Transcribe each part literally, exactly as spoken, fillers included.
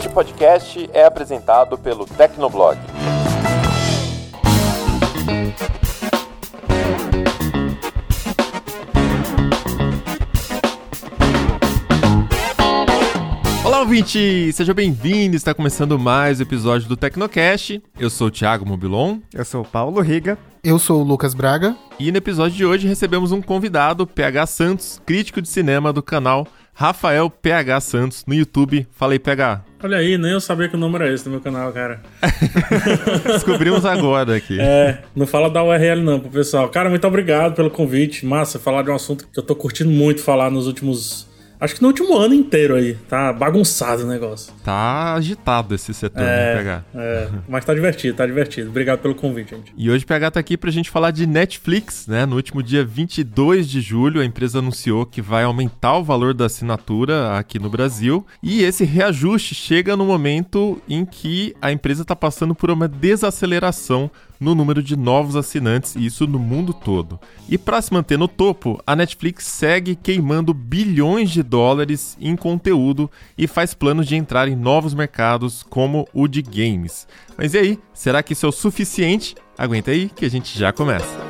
podcast é apresentado pelo Tecnoblog. Olá, ouvinte! Seja bem-vindo! Está começando mais um episódio do Tecnocast. Eu sou o Thiago Mobilon. Eu sou o Paulo Riga. Eu sou o Lucas Braga. E no episódio de hoje recebemos um convidado, P H Santos, crítico de cinema do canal Rafael P H Santos no YouTube. Fala aí, P H. Olha aí, nem eu sabia que o número era esse do meu canal, cara. Descobrimos agora aqui. É, não fala da U R L não pro pessoal. Cara, muito obrigado pelo convite. Massa, falar de um assunto que eu tô curtindo muito falar nos últimos... Acho que no último ano inteiro aí. Tá bagunçado o negócio. Tá agitado esse setor, é, né, P H? É, mas tá divertido, tá divertido. Obrigado pelo convite, gente. E hoje o P H tá aqui pra gente falar de Netflix, né? No último dia vinte e dois de julho, a empresa anunciou que vai aumentar o valor da assinatura aqui no Brasil. E esse reajuste chega no momento em que a empresa tá passando por uma desaceleração no número de novos assinantes, e isso no mundo todo. E para se manter no topo, a Netflix segue queimando bilhões de dólares em conteúdo e faz planos de entrar em novos mercados como o de games. Mas e aí, será que isso é o suficiente? Aguenta aí que a gente já começa.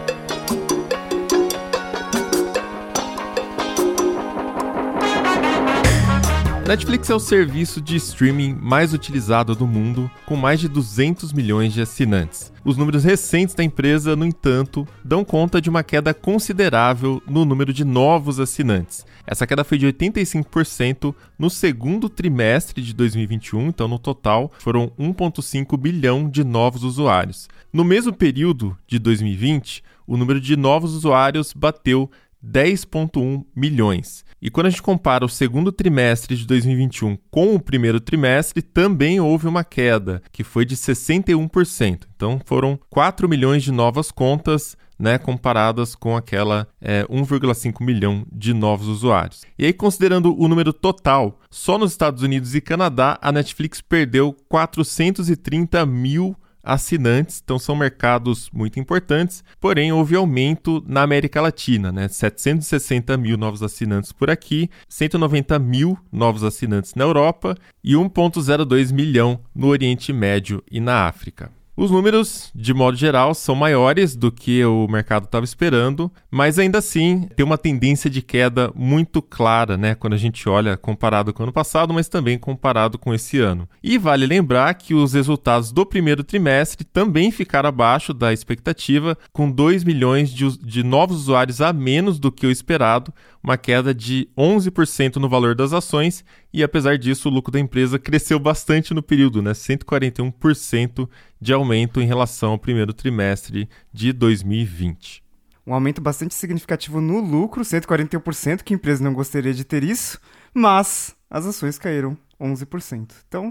Netflix é o serviço de streaming mais utilizado do mundo, com mais de duzentos milhões de assinantes. Os números recentes da empresa, no entanto, dão conta de uma queda considerável no número de novos assinantes. Essa queda foi de oitenta e cinco por cento no segundo trimestre de dois mil e vinte e um, então no total foram um vírgula cinco bilhão de novos usuários. No mesmo período de dois mil e vinte, o número de novos usuários bateu dez vírgula um milhões. E quando a gente compara o segundo trimestre de dois mil e vinte e um com o primeiro trimestre, também houve uma queda, que foi de sessenta e um por cento. Então foram quatro milhões de novas contas, né, comparadas com aquela é, um vírgula cinco milhão de novos usuários. E aí, considerando o número total, só nos Estados Unidos e Canadá, a Netflix perdeu quatrocentos e trinta mil assinantes, então são mercados muito importantes, porém houve aumento na América Latina, né? setecentos e sessenta mil novos assinantes por aqui, cento e noventa mil novos assinantes na Europa e um vírgula zero dois milhão no Oriente Médio e na África. Os números, de modo geral, são maiores do que o mercado estava esperando, mas ainda assim tem uma tendência de queda muito clara, né, quando a gente olha comparado com o ano passado, mas também comparado com esse ano. E vale lembrar que os resultados do primeiro trimestre também ficaram abaixo da expectativa, com dois milhões de, de novos usuários a menos do que o esperado, uma queda de onze por cento no valor das ações, e apesar disso o lucro da empresa cresceu bastante no período, né, cento e quarenta e um por cento de aumento em relação ao primeiro trimestre de dois mil e vinte. Um aumento bastante significativo no lucro, cento e quarenta e um por cento, que a empresa não gostaria de ter isso, mas as ações caíram onze por cento. Então,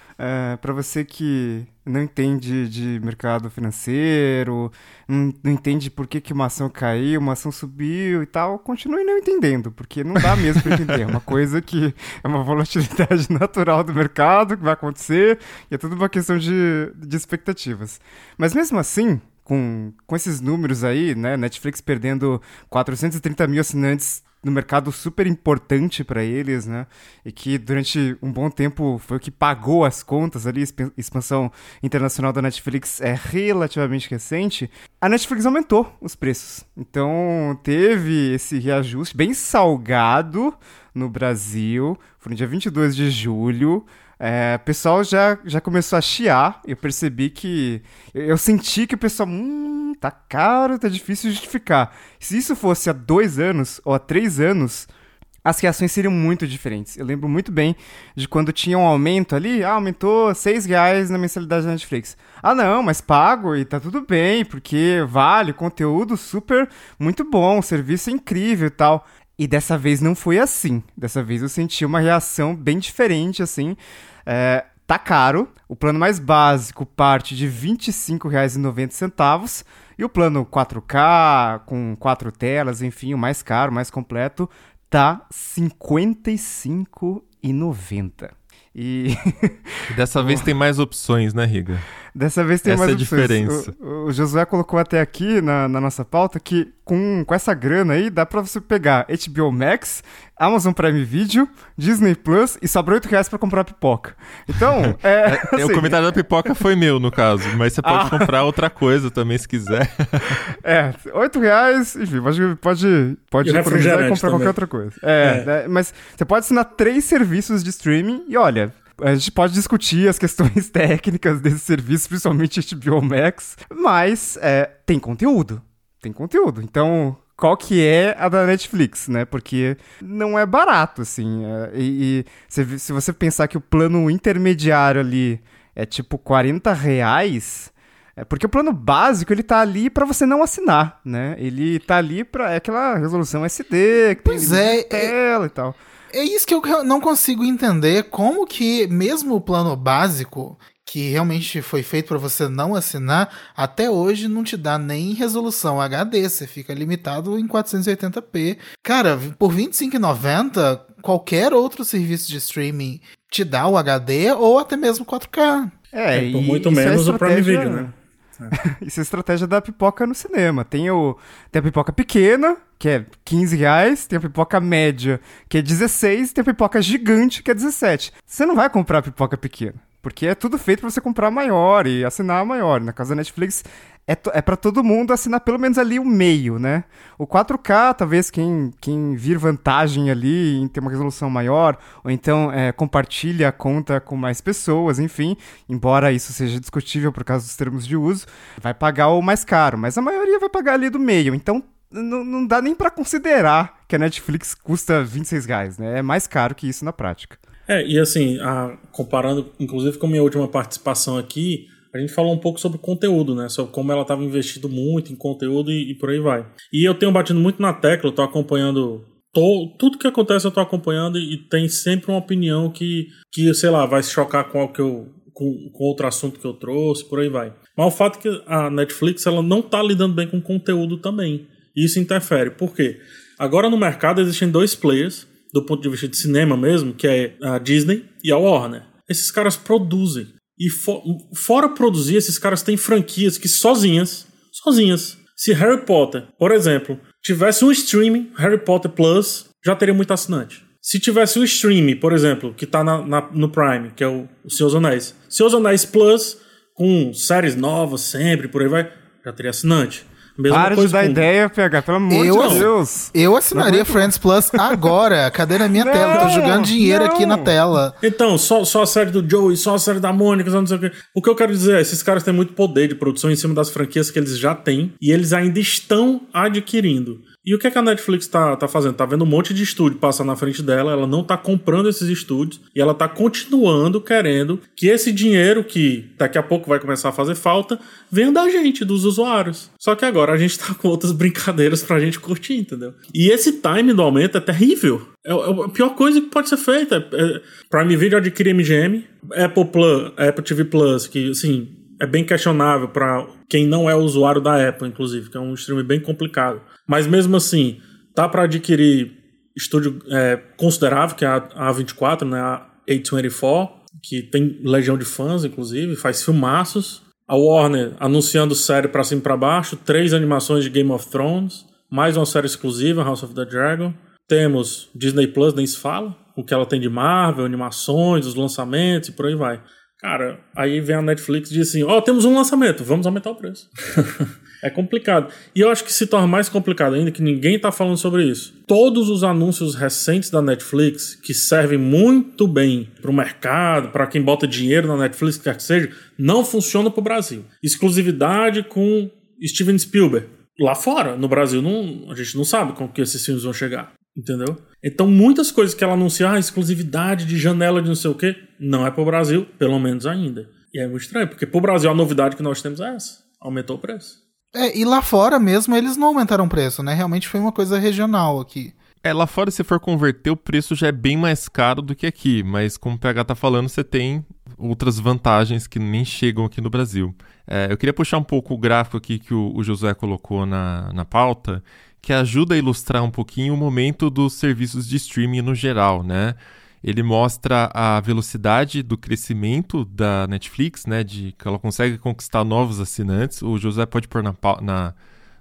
é, para você que não entende de mercado financeiro, não, não entende por que, que uma ação caiu, uma ação subiu e tal, continue não entendendo, porque não dá mesmo para entender. É uma coisa que é uma volatilidade natural do mercado que vai acontecer e é tudo uma questão de, de expectativas. Mas mesmo assim, com, com esses números aí, né, Netflix perdendo quatrocentos e trinta mil assinantes no mercado super importante para eles, né? E que durante um bom tempo foi o que pagou as contas ali, a expansão internacional da Netflix é relativamente recente, a Netflix aumentou os preços. Então teve esse reajuste bem salgado no Brasil, foi no dia vinte e dois de julho, É, o pessoal já, já começou a chiar. Eu percebi que... Eu, eu senti que o pessoal... Hum, tá caro, tá difícil de justificar. Se isso fosse há dois anos ou há três anos, as reações seriam muito diferentes. Eu lembro muito bem de quando tinha um aumento ali. Ah, aumentou seis reais na mensalidade da Netflix. Ah, não, mas pago e tá tudo bem, porque vale, conteúdo super, muito bom, serviço incrível e tal. E dessa vez não foi assim. Dessa vez eu senti uma reação bem diferente, assim. É, tá caro. O plano mais básico parte de vinte e cinco reais e noventa centavos. E o plano quatro K, com quatro telas, enfim, o mais caro, o mais completo, tá cinquenta e cinco reais e noventa centavos. E dessa vez tem mais opções, né, Riga? Dessa vez tem Essa mais é a opções. diferença. O, o Josué colocou até aqui na, na nossa pauta que com, com essa grana aí, dá pra você pegar H B O Max, Amazon Prime Video, Disney Plus e sobra oito reais pra comprar pipoca. Então, é... assim, o comentário da pipoca foi meu, no caso, mas você pode ah. comprar outra coisa também, se quiser. É, oito reais, enfim, pode, pode, pode economizar e comprar também. Qualquer outra coisa. É, é. é, mas você pode assinar três serviços de streaming e olha... A gente pode discutir as questões técnicas desse serviço, principalmente H B O Max, mas é, tem conteúdo, tem conteúdo. Então, qual que é a da Netflix, né? Porque não é barato, assim. É, e, e se, se você pensar que o plano intermediário ali é tipo quarenta reais... É porque o plano básico, ele tá ali pra você não assinar, né? Ele tá ali pra... É aquela resolução S D, que pois tem é, tela é... e tal. É isso que eu não consigo entender, como que mesmo o plano básico, que realmente foi feito para você não assinar, até hoje não te dá nem resolução H D, você fica limitado em quatrocentos e oitenta p. Cara, por vinte e cinco reais e noventa centavos, qualquer outro serviço de streaming te dá o H D ou até mesmo quatro K. É, é por muito menos é o Prime Video, né? Isso é a estratégia da pipoca no cinema. Tem, o, tem a pipoca pequena, que é quinze reais, tem a pipoca média, que é dezesseis, tem a pipoca gigante, que é dezessete. Você não vai comprar a pipoca pequena, porque é tudo feito pra você comprar maior e assinar maior. Na casa da Netflix, é, to, é pra todo mundo assinar pelo menos ali o meio, né? O quatro K, talvez quem, quem vir vantagem ali em ter uma resolução maior, ou então é, compartilha a conta com mais pessoas, enfim, embora isso seja discutível por causa dos termos de uso, vai pagar o mais caro, mas a maioria vai pagar ali do meio, então não, não dá nem pra considerar que a Netflix custa vinte e seis reais, né? É mais caro que isso na prática. É, e assim, a, comparando, inclusive com a minha última participação aqui, a gente falou um pouco sobre conteúdo, né? Sobre como ela estava investindo muito em conteúdo e, e por aí vai. E eu tenho batido muito na tecla, eu tô acompanhando... Tô, tudo que acontece eu tô acompanhando e, e tem sempre uma opinião que, que, sei lá, vai se chocar com algo que eu... Com, com outro assunto que eu trouxe, por aí vai. Mas o fato é que a Netflix, ela não tá lidando bem com conteúdo também. E isso interfere. Por quê? Agora no mercado existem dois players, do ponto de vista de cinema mesmo, que é a Disney e a Warner. Esses caras produzem. E for, fora produzir, esses caras têm franquias que sozinhas, sozinhas, se Harry Potter, por exemplo, tivesse um streaming, Harry Potter Plus, já teria muito assinante. Se tivesse um streaming, por exemplo, que tá na, na, no Prime, que é o, o Senhor dos Anéis, Senhor dos Anéis Plus, com séries novas sempre, por aí vai, já teria assinante. Mesma Para de dar com... ideia, P H, pelo amor eu, de Deus. Eu assinaria Friends Plus agora. Cadê na minha não, tela? Tô jogando dinheiro não. aqui na tela. Então, só, só a série do Joey, só a série da Mônica, só não sei o quê. O que eu quero dizer é, esses caras têm muito poder de produção em cima das franquias que eles já têm e eles ainda estão adquirindo. E o que, é que a Netflix tá, tá fazendo? Tá vendo um monte de estúdio passar na frente dela, ela não tá comprando esses estúdios e ela tá continuando querendo que esse dinheiro, que daqui a pouco vai começar a fazer falta, venha da gente, dos usuários. Só que agora a gente tá com outras brincadeiras pra gente curtir, entendeu? E esse time do aumento é terrível. É a pior coisa que pode ser feita. É, Prime Video adquire M G M, Apple Plus, Apple T V Plus, que assim... é bem questionável para quem não é usuário da Apple, inclusive, que é um streaming bem complicado. Mas mesmo assim, tá para adquirir estúdio é, considerável, que é a A vinte e quatro, né, a A vinte e quatro, que tem legião de fãs, inclusive, faz filmaços. A Warner anunciando série para cima e para baixo, três animações de Game of Thrones, mais uma série exclusiva, House of the Dragon. Temos Disney Plus, nem se fala, o que ela tem de Marvel, animações, os lançamentos e por aí vai. Cara, aí vem a Netflix e diz assim, ó, oh, temos um lançamento, vamos aumentar o preço. É complicado. E eu acho que se torna mais complicado ainda, que ninguém tá falando sobre isso. Todos os anúncios recentes da Netflix, que servem muito bem pro mercado, para quem bota dinheiro na Netflix, quer que seja, não funcionam pro Brasil. Exclusividade com Steven Spielberg. Lá fora, no Brasil, não, a gente não sabe como que esses filmes vão chegar. Entendeu? Então muitas coisas que ela anuncia, ah, exclusividade de janela de não sei o quê, não é pro Brasil, pelo menos ainda. E é muito estranho, porque pro Brasil a novidade que nós temos é essa. Aumentou o preço. É, e lá fora mesmo eles não aumentaram o preço, né? Realmente foi uma coisa regional aqui. É, lá fora se for converter o preço já é bem mais caro do que aqui, mas como o P H tá falando, você tem outras vantagens que nem chegam aqui no Brasil. É, eu queria puxar um pouco o gráfico aqui que o, o Josué colocou na, na pauta, que ajuda a ilustrar um pouquinho o momento dos serviços de streaming no geral, né? Ele mostra a velocidade do crescimento da Netflix, né? De que ela consegue conquistar novos assinantes. O José pode pôr na, na,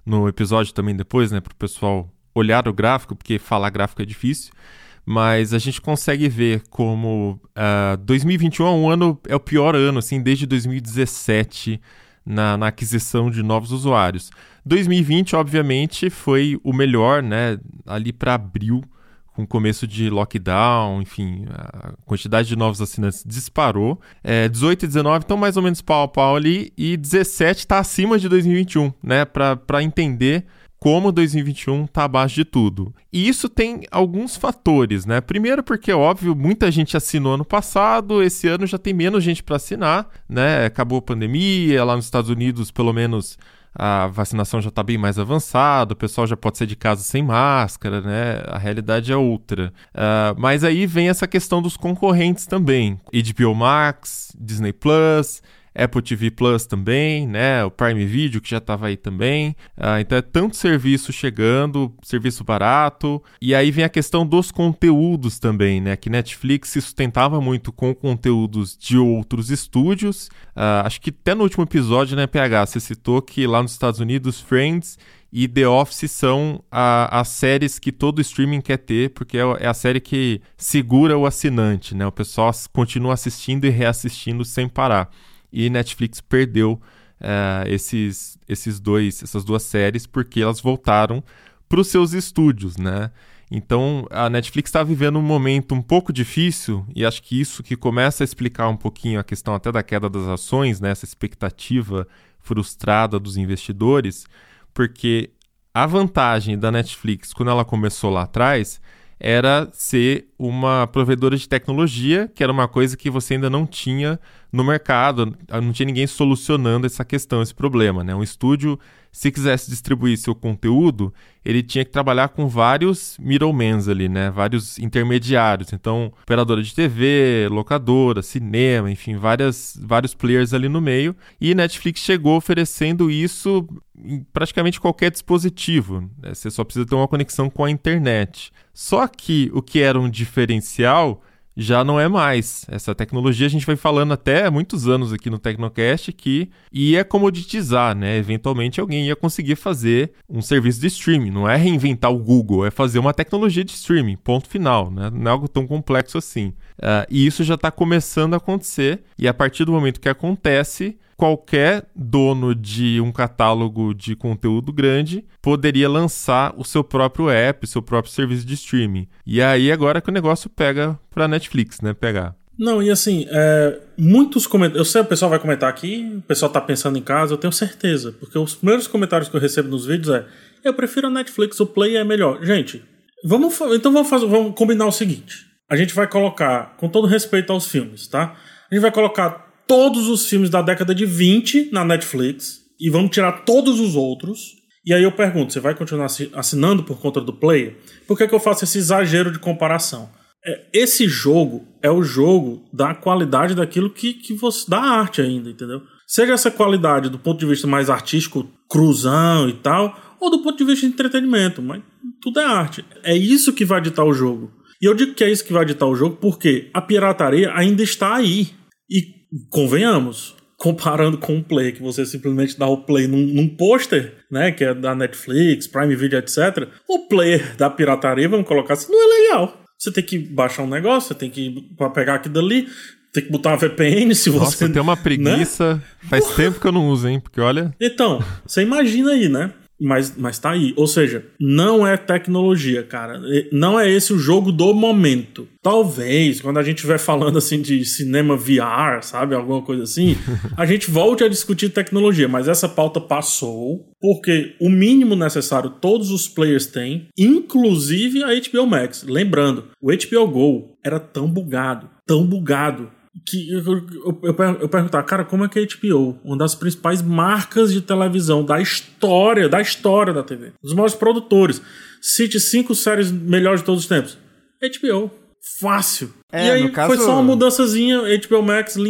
no episódio também depois, né, para o pessoal olhar o gráfico, porque falar gráfico é difícil, mas a gente consegue ver como uh, dois mil e vinte e um é um ano, é o pior ano, assim, desde dois mil e dezessete, na, na aquisição de novos usuários. dois mil e vinte, obviamente, foi o melhor, né, ali para abril, com o começo de lockdown, enfim, a quantidade de novos assinantes disparou. É, dezoito e dezenove estão mais ou menos pau a pau ali, e dezessete está acima de dois mil e vinte e um, né, para entender como dois mil e vinte e um está abaixo de tudo. E isso tem alguns fatores, né? Primeiro porque, óbvio, muita gente assinou ano passado, esse ano já tem menos gente para assinar, né? Acabou a pandemia, lá nos Estados Unidos, pelo menos, a vacinação já está bem mais avançada, o pessoal já pode sair de casa sem máscara, né? A realidade é outra. Uh, mas aí vem essa questão dos concorrentes também. H B O Max, Disney Plus, Apple T V Plus também, né? O Prime Video, que já estava aí também. Uh, então é tanto serviço chegando, serviço barato. E aí vem a questão dos conteúdos também, né? Que Netflix se sustentava muito com conteúdos de outros estúdios. Uh, acho que até no último episódio, né, P H, você citou que lá nos Estados Unidos, Friends e The Office são a, as séries que todo streaming quer ter, porque é, é a série que segura o assinante, né? O pessoal continua assistindo e reassistindo sem parar. E Netflix perdeu uh, esses, esses dois, essas duas séries porque elas voltaram para os seus estúdios, né? Então a Netflix está vivendo um momento um pouco difícil, e acho que isso que começa a explicar um pouquinho a questão até da queda das ações, né? Essa expectativa frustrada dos investidores, porque a vantagem da Netflix quando ela começou lá atrás era ser uma provedora de tecnologia, que era uma coisa que você ainda não tinha no mercado, não tinha ninguém solucionando essa questão, esse problema, né? Um estúdio, se quisesse distribuir seu conteúdo, ele tinha que trabalhar com vários middlemen ali, né? Vários intermediários. Então, operadora de T V, locadora, cinema, enfim, várias, vários players ali no meio. E Netflix chegou oferecendo isso em praticamente qualquer dispositivo, né? Você só precisa ter uma conexão com a internet. Só que o que era um diferencial já não é mais. Essa tecnologia a gente vai falando até há muitos anos aqui no Tecnocast que ia comoditizar, né? Eventualmente alguém ia conseguir fazer um serviço de streaming. Não é reinventar o Google, é fazer uma tecnologia de streaming, ponto final, né? Não é algo tão complexo assim. Uh, e isso já está começando a acontecer, e a partir do momento que acontece, qualquer dono de um catálogo de conteúdo grande poderia lançar o seu próprio app, o seu próprio serviço de streaming. E aí agora que o negócio pega pra Netflix, né? Pegar. Não, e assim, é, muitos comentários... Eu sei que o pessoal vai comentar aqui, o pessoal tá pensando em casa, eu tenho certeza. Porque os primeiros comentários que eu recebo nos vídeos é: eu prefiro a Netflix, o Play é melhor. Gente, vamos, então vamos, fazer, vamos combinar o seguinte. A gente vai colocar, com todo respeito aos filmes, tá? A gente vai colocar todos os filmes da década de vinte na Netflix e vamos tirar todos os outros. E aí eu pergunto, você vai continuar assinando por conta do Player? Por que que eu faço esse exagero de comparação? É, esse jogo é o jogo da qualidade daquilo que, que você... da arte ainda, entendeu? Seja essa qualidade do ponto de vista mais artístico, cruzão e tal, ou do ponto de vista de entretenimento, mas tudo é arte. É isso que vai ditar o jogo. E eu digo que é isso que vai ditar o jogo porque a pirataria ainda está aí. E convenhamos, comparando com o Play, que você simplesmente dá o Play num, num pôster, né, que é da Netflix, Prime Video, etcétera. O player da pirataria, vamos colocar assim, não é legal. Você tem que baixar um negócio, você tem que pra pegar aqui dali, tem que botar uma V P N se você... Nossa, tem uma preguiça. Né? Faz tempo que eu não uso, hein? Porque olha... Então, você imagina aí, né? Mas, mas tá aí. Ou seja, não é tecnologia, cara. Não é esse o jogo do momento. Talvez, quando a gente estiver falando assim de cinema V R, sabe? Alguma coisa assim, a gente volte a discutir tecnologia. Mas essa pauta passou porque o mínimo necessário todos os players têm, inclusive a H B O Max. Lembrando, o H B O Go era tão bugado, tão bugado, que eu, eu, eu, eu perguntava, cara, como é que a H B O, uma das principais marcas de televisão da história, da história da T V, dos maiores produtores, cite cinco séries melhores de todos os tempos? H B O. Fácil. É, e aí caso... foi só uma mudançazinha, H B O Max, lindinho.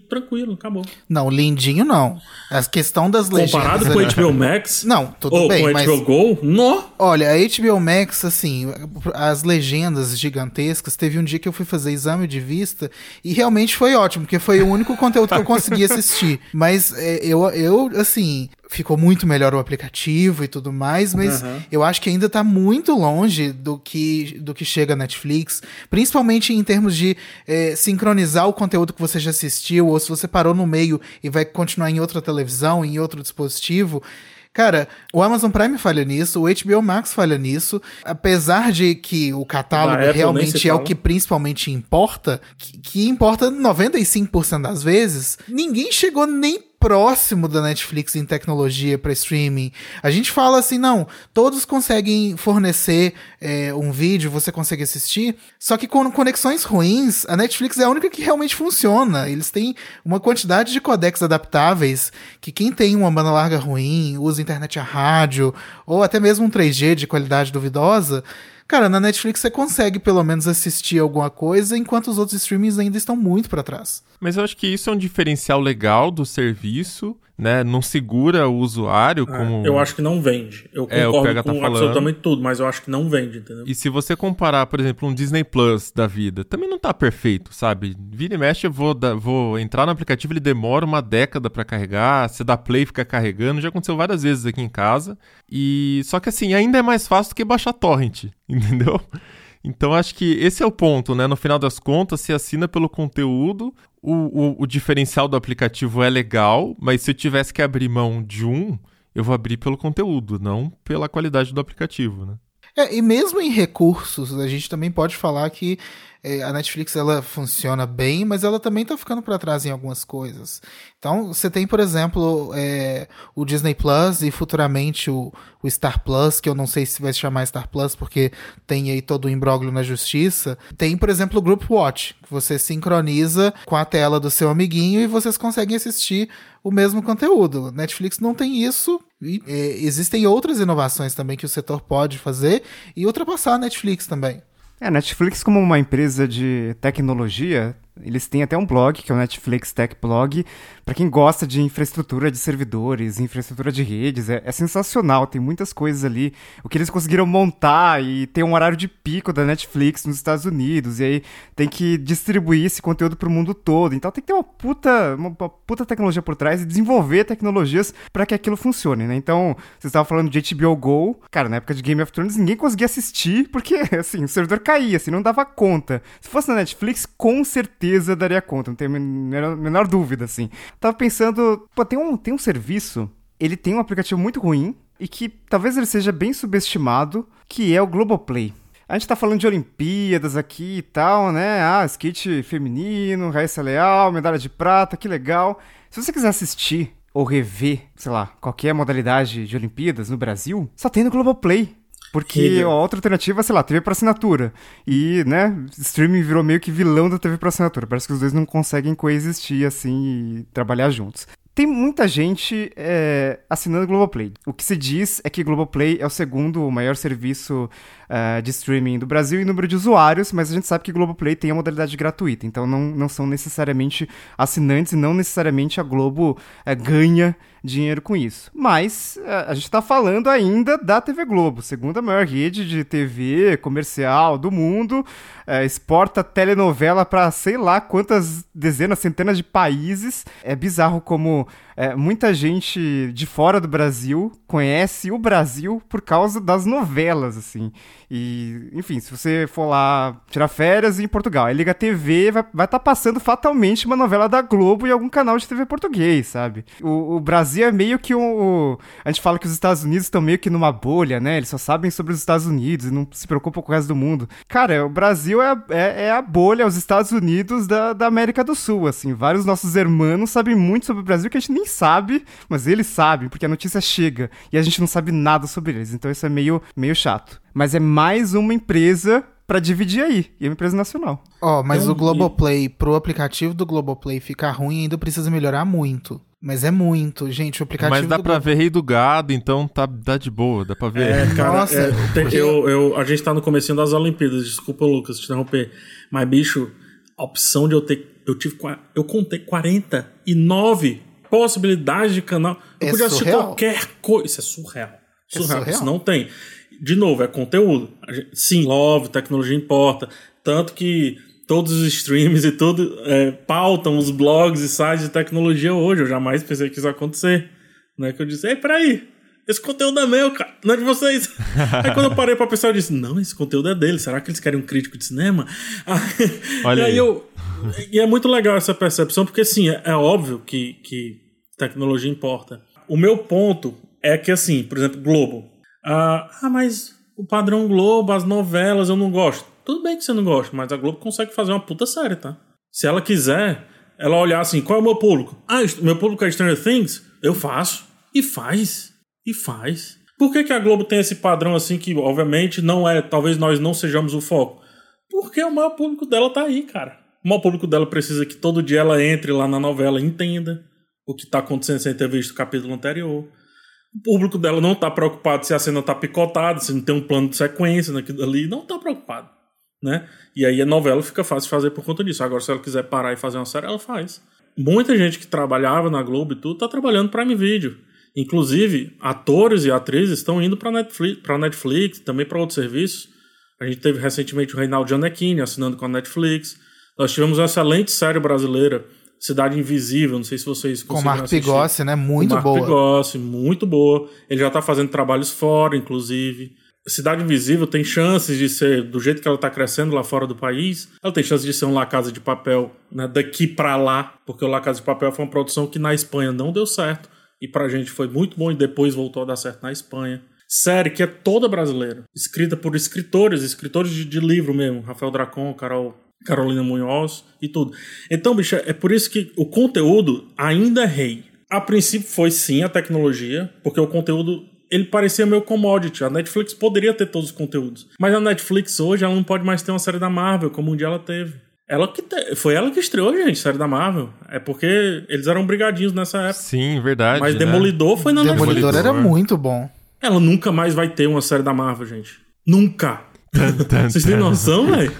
tranquilo, acabou. Não, lindinho não. A questão das legendas... Comparado com o H B O Max... Não, tudo ou bem, com o mas... H B O Go, não. Olha, a H B O Max, assim, as legendas gigantescas, teve um dia que eu fui fazer exame de vista e realmente foi ótimo, porque foi o único conteúdo que eu consegui assistir. Mas é, eu, eu, assim... Ficou muito melhor o aplicativo e tudo mais, mas uhum. eu acho que ainda tá muito longe do que, do que chega a Netflix, principalmente em termos de é, sincronizar o conteúdo que você já assistiu, ou se você parou no meio e vai continuar em outra televisão, em outro dispositivo. Cara, o Amazon Prime falha nisso, o H B O Max falha nisso, apesar de que o catálogo realmente é o que principalmente importa, que, que importa noventa e cinco por cento das vezes, ninguém chegou nem próximo da Netflix em tecnologia para streaming. A gente fala assim, não, todos conseguem fornecer é, um vídeo, você consegue assistir, só que com conexões ruins, a Netflix é a única que realmente funciona. Eles têm uma quantidade de codecs adaptáveis que quem tem uma banda larga ruim, usa internet a rádio, ou até mesmo um três G de qualidade duvidosa, cara, na Netflix você consegue pelo menos assistir alguma coisa, enquanto os outros streamings ainda estão muito pra trás. Mas eu acho que isso é um diferencial legal do serviço, né? Não segura o usuário como... É, eu acho que não vende. Eu é, concordo tá com falando. absolutamente tudo, mas eu acho que não vende, entendeu? E se você comparar, por exemplo, um Disney Plus da vida, também não tá perfeito, sabe? Vira e mexe, eu vou, da, vou entrar no aplicativo, ele demora uma década pra carregar, você dá play e fica carregando, já aconteceu várias vezes aqui em casa. E só que assim, ainda é mais fácil do que baixar torrent, entendeu? Então acho que esse é o ponto, né? No final das contas, você assina pelo conteúdo, o, o, o diferencial do aplicativo é legal, mas se eu tivesse que abrir mão de um, eu vou abrir pelo conteúdo, não pela qualidade do aplicativo, né? É, e mesmo em recursos, a gente também pode falar que é, a Netflix ela funciona bem, mas ela também tá ficando para trás em algumas coisas. Então, você tem, por exemplo, é, o Disney Plus e futuramente o, o Star Plus, que eu não sei se vai se chamar Star Plus, porque tem aí todo o imbróglio na justiça. Tem, por exemplo, o Group Watch, que você sincroniza com a tela do seu amiguinho e vocês conseguem assistir o mesmo conteúdo. Netflix não tem isso. E, é, existem outras inovações também que o setor pode fazer e ultrapassar a Netflix também. É, a Netflix, como uma empresa de tecnologia, eles têm até um blog, que é o Netflix Tech Blog, para quem gosta de infraestrutura de servidores, infraestrutura de redes, é, é sensacional, tem muitas coisas ali. O que eles conseguiram montar e ter um horário de pico da Netflix nos Estados Unidos, e aí tem que distribuir esse conteúdo para o mundo todo. Então tem que ter uma puta, uma, uma puta tecnologia por trás e desenvolver tecnologias para que aquilo funcione, né? Então, vocês estavam falando de H B O Go, cara, na época de Game of Thrones ninguém conseguia assistir, porque, assim, o servidor caía, assim, não dava conta. Se fosse na Netflix, com certeza daria conta, não tenho a menor, menor dúvida, assim. Tava pensando, pô, tem um, tem um serviço, ele tem um aplicativo muito ruim e que talvez ele seja bem subestimado, que é o Globoplay. A gente tá falando de Olimpíadas aqui e tal, né? Ah, skate feminino, Raíssa Leal, medalha de prata, que legal. Se você quiser assistir ou rever, sei lá, qualquer modalidade de Olimpíadas no Brasil, só tem no Globoplay. Porque a outra alternativa, sei lá, T V por assinatura. E, né, streaming virou meio que vilão da T V por assinatura. Parece que os dois não conseguem coexistir, assim, e trabalhar juntos. Tem muita gente é, assinando Globoplay. O que se diz é que Globoplay é o segundo maior serviço uh, de streaming do Brasil em número de usuários, mas a gente sabe que Globoplay tem a modalidade gratuita, então não, não são necessariamente assinantes e não necessariamente a Globo uh, ganha dinheiro com isso. Mas uh, a gente está falando ainda da T V Globo, segunda maior rede de T V comercial do mundo, uh, exporta telenovela para sei lá quantas dezenas, centenas de países. É bizarro como É, muita gente de fora do Brasil conhece o Brasil por causa das novelas, assim. E, enfim, se você for lá tirar férias em Portugal, aí liga a T V, vai estar vai tá passando fatalmente uma novela da Globo em algum canal de T V português, sabe? O, o Brasil é meio que um... A gente fala que os Estados Unidos estão meio que numa bolha, né? Eles só sabem sobre os Estados Unidos e não se preocupam com o resto do mundo. Cara, o Brasil é, é, é a bolha, os Estados Unidos da, da América do Sul, assim. Vários nossos irmãos sabem muito sobre o Brasil que a gente nem sabe, mas eles sabem, porque a notícia chega e a gente não sabe nada sobre eles, então isso é meio, meio chato. Mas é mais uma empresa pra dividir aí, e é uma empresa nacional. Ó, oh, mas então, o Globoplay, pro aplicativo do Globoplay ficar ruim, ainda precisa melhorar muito. Mas é muito, gente, o aplicativo... Mas dá do pra Globo... ver Rei do Gado, então tá, tá de boa, dá pra ver. É, cara, Nossa, é, tem, porque... eu, eu, a gente tá no comecinho das Olimpíadas, desculpa, Lucas, te interromper, mas, bicho, a opção de eu ter eu tive eu contei quarenta e nove possibilidades de canal. Eu é podia assistir surreal. qualquer coisa. Isso é surreal. Surreal. É surreal. Isso não tem. De novo, é conteúdo. Sim, love, tecnologia importa. Tanto que todos os streams e tudo é, pautam os blogs e sites de tecnologia hoje. Eu jamais pensei que isso ia acontecer. Né? Que eu disse, ei, peraí, esse conteúdo é meu, cara, não é de vocês. Aí quando eu parei pra pensar, eu disse, não, esse conteúdo é deles. Será que eles querem um crítico de cinema? Olha e aí aí. eu... E é muito legal essa percepção, porque sim, é, é óbvio que, que tecnologia importa. O meu ponto é que, assim, por exemplo, Globo. Ah, ah, mas o padrão Globo, as novelas, eu não gosto. Tudo bem que você não gosta, mas a Globo consegue fazer uma puta série, tá? Se ela quiser, ela olhar assim, qual é o meu público? Ah, meu público é Stranger Things? Eu faço. E faz. E faz. Por que que a Globo tem esse padrão assim que, obviamente, não é... Talvez nós não sejamos o foco? Porque o maior público dela tá aí, cara. O maior público dela precisa que todo dia ela entre lá na novela e entenda o que tá acontecendo sem ter visto o capítulo anterior. O público dela não tá preocupado se a cena tá picotada, se não tem um plano de sequência naquilo ali. Não tá preocupado, né? E aí a novela fica fácil de fazer por conta disso. Agora, se ela quiser parar e fazer uma série, ela faz. Muita gente que trabalhava na Globo e tudo tá trabalhando Prime Video. Inclusive, atores e atrizes estão indo para Netflix, para Netflix, também para outros serviços. A gente teve recentemente o Reinaldo Gianecchini assinando com a Netflix. Nós tivemos uma excelente série brasileira, Cidade Invisível, não sei se vocês conseguiram com Marco assistir. Pigossi, né? Muito Marco boa. Pigossi, muito boa. Ele já tá fazendo trabalhos fora, inclusive. Cidade Invisível tem chances de ser, do jeito que ela tá crescendo lá fora do país, ela tem chances de ser um La Casa de Papel, né, daqui pra lá, porque o La Casa de Papel foi uma produção que na Espanha não deu certo, e pra gente foi muito bom, e depois voltou a dar certo na Espanha. Série que é toda brasileira, escrita por escritores, escritores de, de livro mesmo, Rafael Dracon, Carol... Carolina Munhoz e tudo. Então, bicho, é por isso que o conteúdo ainda é rei. A princípio foi sim a tecnologia, porque o conteúdo, ele parecia meio commodity. A Netflix poderia ter todos os conteúdos. Mas a Netflix hoje, ela não pode mais ter uma série da Marvel, como um dia ela teve. Ela que te... Foi ela que estreou, gente, a série da Marvel. É porque eles eram brigadinhos nessa época. Sim, verdade. Mas né? Demolidor foi na Demolidor Netflix. era muito bom. Ela nunca mais vai ter uma série da Marvel, gente. Nunca. Vocês têm noção, velho?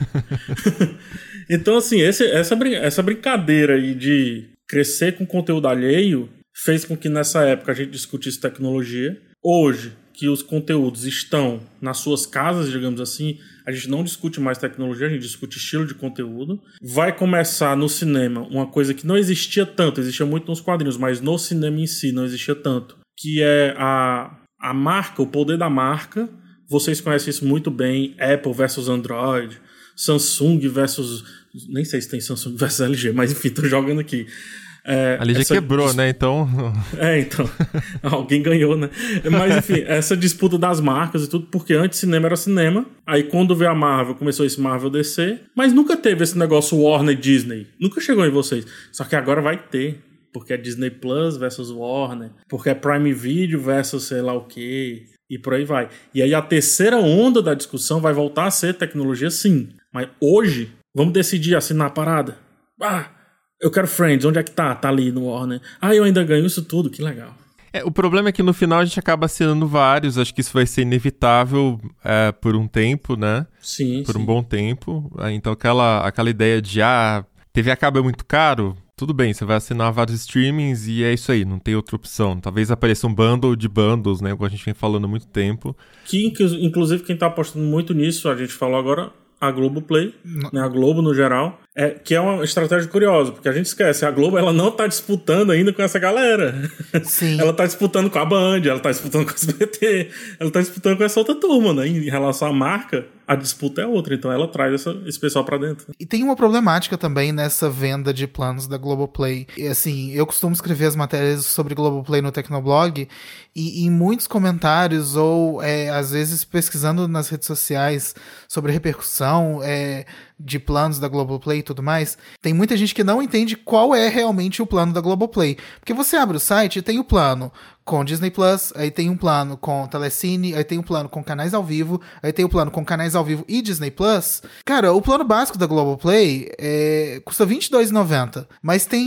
Então, assim, esse, essa, essa brincadeira aí de crescer com conteúdo alheio fez com que nessa época a gente discutisse tecnologia. Hoje, que os conteúdos estão nas suas casas, digamos assim, a gente não discute mais tecnologia, a gente discute estilo de conteúdo. Vai começar no cinema uma coisa que não existia tanto, existia muito nos quadrinhos, mas no cinema em si não existia tanto, que é a, a marca, o poder da marca. Vocês conhecem isso muito bem, Apple versus Android, Samsung versus... Nem sei se tem Samsung versus L G, mas enfim, tô jogando aqui. É, a L G essa... quebrou, né? Então... É, então. Alguém ganhou, né? Mas enfim, essa disputa das marcas e tudo, porque antes cinema era cinema, aí quando veio a Marvel, começou esse Marvel D C, mas nunca teve esse negócio Warner e Disney. Nunca chegou em vocês. Só que agora vai ter. Porque é Disney Plus versus Warner, porque é Prime Video versus sei lá o quê... E por aí vai. E aí a terceira onda da discussão vai voltar a ser tecnologia, sim. Mas hoje, vamos decidir assinar a parada. Ah, eu quero Friends, onde é que tá? Tá ali no Warner. Ah, eu ainda ganho isso tudo, que legal. É, o problema é que no final a gente acaba assinando vários. Acho que isso vai ser inevitável é, por um tempo, né? Sim, Por sim. um bom tempo. Então aquela, aquela ideia de, ah, T V a cabo é muito caro... Tudo bem, você vai assinar vários streamings e é isso aí, não tem outra opção. Talvez apareça um bundle de bundles, né? Como a gente vem falando há muito tempo. Que, inclusive, quem tá apostando muito nisso, a gente falou agora, a Globoplay, né? A Globo no geral, é, que é uma estratégia curiosa, porque a gente esquece, a Globo ela não tá disputando ainda com essa galera. Sim. Ela tá disputando com a Band, ela tá disputando com a S B T, ela tá disputando com essa outra turma, né? Em relação à marca, a disputa é outra, então ela traz essa, esse pessoal pra dentro. E tem uma problemática também nessa venda de planos da Globoplay. E, assim, eu costumo escrever as matérias sobre Globoplay no Tecnoblog e em muitos comentários ou, é, às vezes, pesquisando nas redes sociais sobre a repercussão é, de planos da Globoplay e tudo mais, tem muita gente que não entende qual é realmente o plano da Globoplay. Porque você abre o site e tem o plano com Disney Plus, aí tem um plano com Telecine, aí tem um plano com canais ao vivo, aí tem o um plano com canais ao vivo e Disney Plus. Cara, o plano básico da Globoplay é, custa vinte e dois reais e noventa centavos, mas tem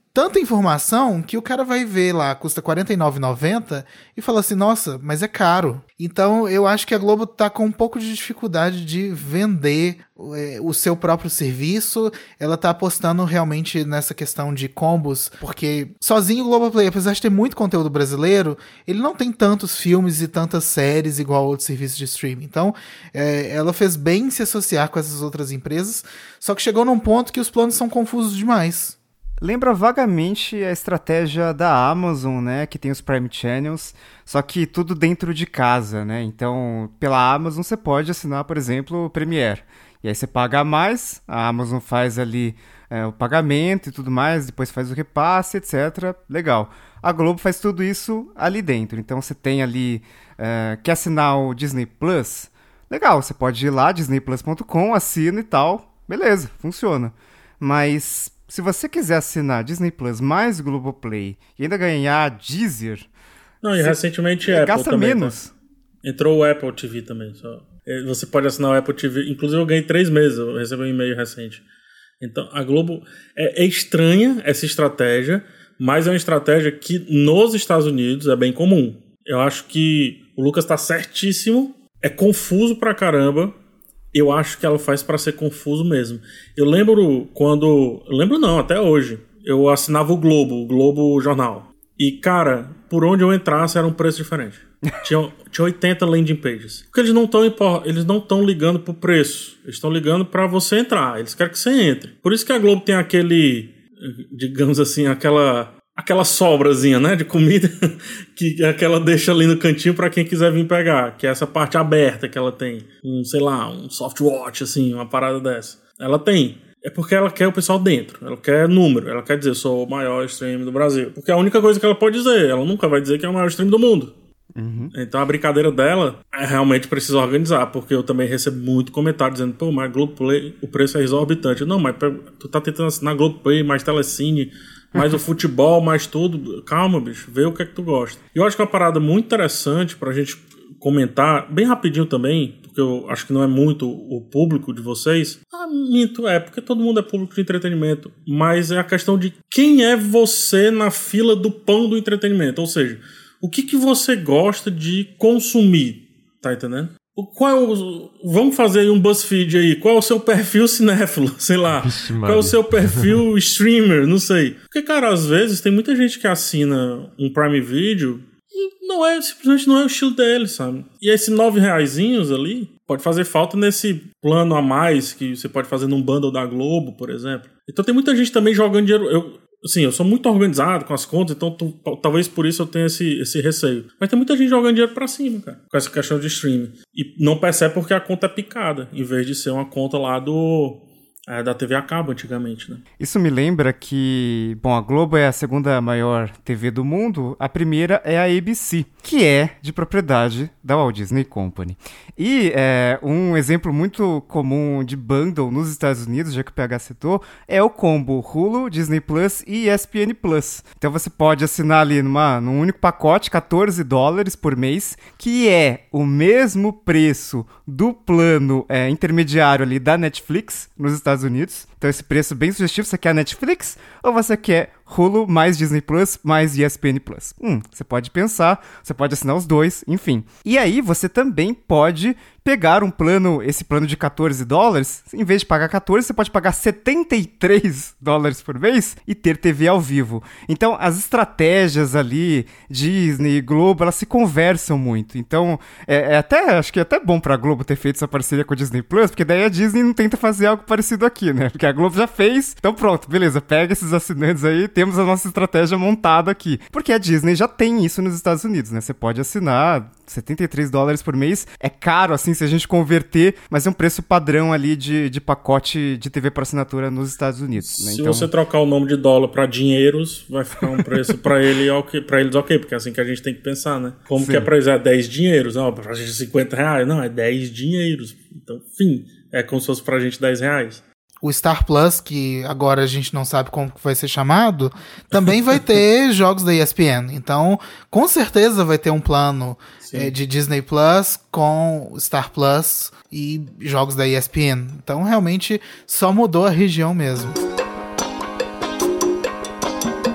tanta informação que o cara vai ver lá, custa quarenta e nove reais e noventa centavos e fala assim, nossa, mas é caro. Então eu acho que a Globo tá com um pouco de dificuldade de vender é, o seu próprio serviço. Ela tá apostando realmente nessa questão de combos, porque sozinho o Globoplay, apesar de ter muito conteúdo brasileiro, ele não tem tantos filmes e tantas séries igual outros serviços de streaming. Então é, ela fez bem em se associar com essas outras empresas, só que chegou num ponto que os planos são confusos demais. Lembra vagamente a estratégia da Amazon, né, que tem os Prime Channels, só que tudo dentro de casa, né? Então, pela Amazon você pode assinar, por exemplo, o Premiere. E aí você paga mais, a Amazon faz ali é, o pagamento e tudo mais, depois faz o repasse, etcétera. Legal. A Globo faz tudo isso ali dentro. Então você tem ali, é, quer assinar o Disney Plus? Legal, você pode ir lá, disney plus ponto com, assina e tal. Beleza, funciona. Mas se você quiser assinar Disney Plus mais Globoplay e ainda ganhar Deezer... Não, e recentemente a Apple gasta também, menos. Tá? Entrou o Apple T V também. Só. Você pode assinar o Apple T V. Inclusive eu ganhei três meses, eu recebi um e-mail recente. Então a Globo... É, é estranha essa estratégia, mas é uma estratégia que nos Estados Unidos é bem comum. Eu acho que o Lucas tá certíssimo. É confuso pra caramba. Eu acho que ela faz pra ser confuso mesmo. Eu lembro quando... Eu lembro não, até hoje. Eu assinava o Globo, o Globo Jornal. E, cara, por onde eu entrasse era um preço diferente. Tinha, tinha oitenta landing pages. Porque eles não estão eles não estão ligando pro preço. Eles estão ligando pra você entrar. Eles querem que você entre. Por isso que a Globo tem aquele... Digamos assim, aquela... Aquela sobrazinha, né, de comida que, que ela deixa ali no cantinho pra quem quiser vir pegar, que é essa parte aberta que ela tem, um, sei lá, um softwatch, assim, uma parada dessa. Ela tem. É porque ela quer o pessoal dentro, ela quer número, ela quer dizer, sou o maior stream do Brasil. Porque é a única coisa que ela pode dizer, ela nunca vai dizer que é o maior stream do mundo. Uhum. Então a brincadeira dela é realmente precisa organizar, porque eu também recebo muito comentário dizendo, pô, mas Globoplay, o preço é exorbitante. Não, mas tu tá tentando assinar Globoplay, mais Telecine, mais o futebol, mais tudo. Calma, bicho, vê o que é que tu gosta. E eu acho que é uma parada muito interessante pra gente comentar, bem rapidinho também, porque eu acho que não é muito o público de vocês. Ah, minto, é, porque todo mundo é público de entretenimento. Mas é a questão de quem é você na fila do pão do entretenimento. Ou seja, o que, que você gosta de consumir, tá entendendo? Qual é o, vamos fazer aí um BuzzFeed aí. Qual é o seu perfil cinéfilo? Sei lá. Vixe, qual é o seu perfil streamer? Não sei. Porque, cara, às vezes tem muita gente que assina um Prime Video e não é, simplesmente não é o estilo dele, sabe? E esses nove reaisinhos ali pode fazer falta nesse plano a mais que você pode fazer num bundle da Globo, por exemplo. Então tem muita gente também jogando dinheiro... Eu, Assim, eu sou muito organizado com as contas, então tu, talvez por isso eu tenha esse, esse receio. Mas tem muita gente jogando dinheiro pra cima, cara, com essa questão de streaming. E não percebe porque a conta é picada, em vez de ser uma conta lá do... É, da T V a cabo antigamente, né? Isso me lembra que, bom, a Globo é a segunda maior T V do mundo, a primeira é a A B C, que é de propriedade da Walt Disney Company. E é, um exemplo muito comum de bundle nos Estados Unidos, já que o P H citou, é o combo Hulu, Disney Plus e E S P N Plus. Então você pode assinar ali numa, num único pacote, catorze dólares por mês, que é o mesmo preço do plano é, intermediário ali da Netflix nos Estados Unidos. Então esse preço bem sugestivo, você quer Netflix ou você quer Hulu mais Disney Plus mais E S P N Plus? Hum, você pode pensar, você pode assinar os dois, enfim. E aí você também pode pegar um plano, esse plano de catorze dólares, em vez de pagar catorze, você pode pagar setenta e três dólares por mês e ter T V ao vivo. Então as estratégias ali, Disney e Globo, elas se conversam muito. Então é, é até, acho que é até bom pra Globo ter feito essa parceria com a Disney Plus, porque daí a Disney não tenta fazer algo parecido aqui, né? Porque a Globo já fez, então pronto, beleza, pega esses assinantes aí, temos a nossa estratégia montada aqui. Porque a Disney já tem isso nos Estados Unidos, né? Você pode assinar setenta e três dólares por mês, é caro assim se a gente converter, mas é um preço padrão ali de, de pacote de T V por assinatura nos Estados Unidos, né? Se então... você trocar o nome de dólar para dinheiros, vai ficar um preço para ele, para eles ok, porque é assim que a gente tem que pensar, né? Como Sim. que é para eles? É dez dinheiros? Não, pra gente cinquenta reais? Não, é dez dinheiros. Então, enfim, é como se fosse pra gente dez reais. O Star Plus, que agora a gente não sabe como vai ser chamado, também vai ter jogos da E S P N. Então, com certeza vai ter um plano é, de Disney Plus com Star Plus e jogos da E S P N. Então, realmente, só mudou a região mesmo.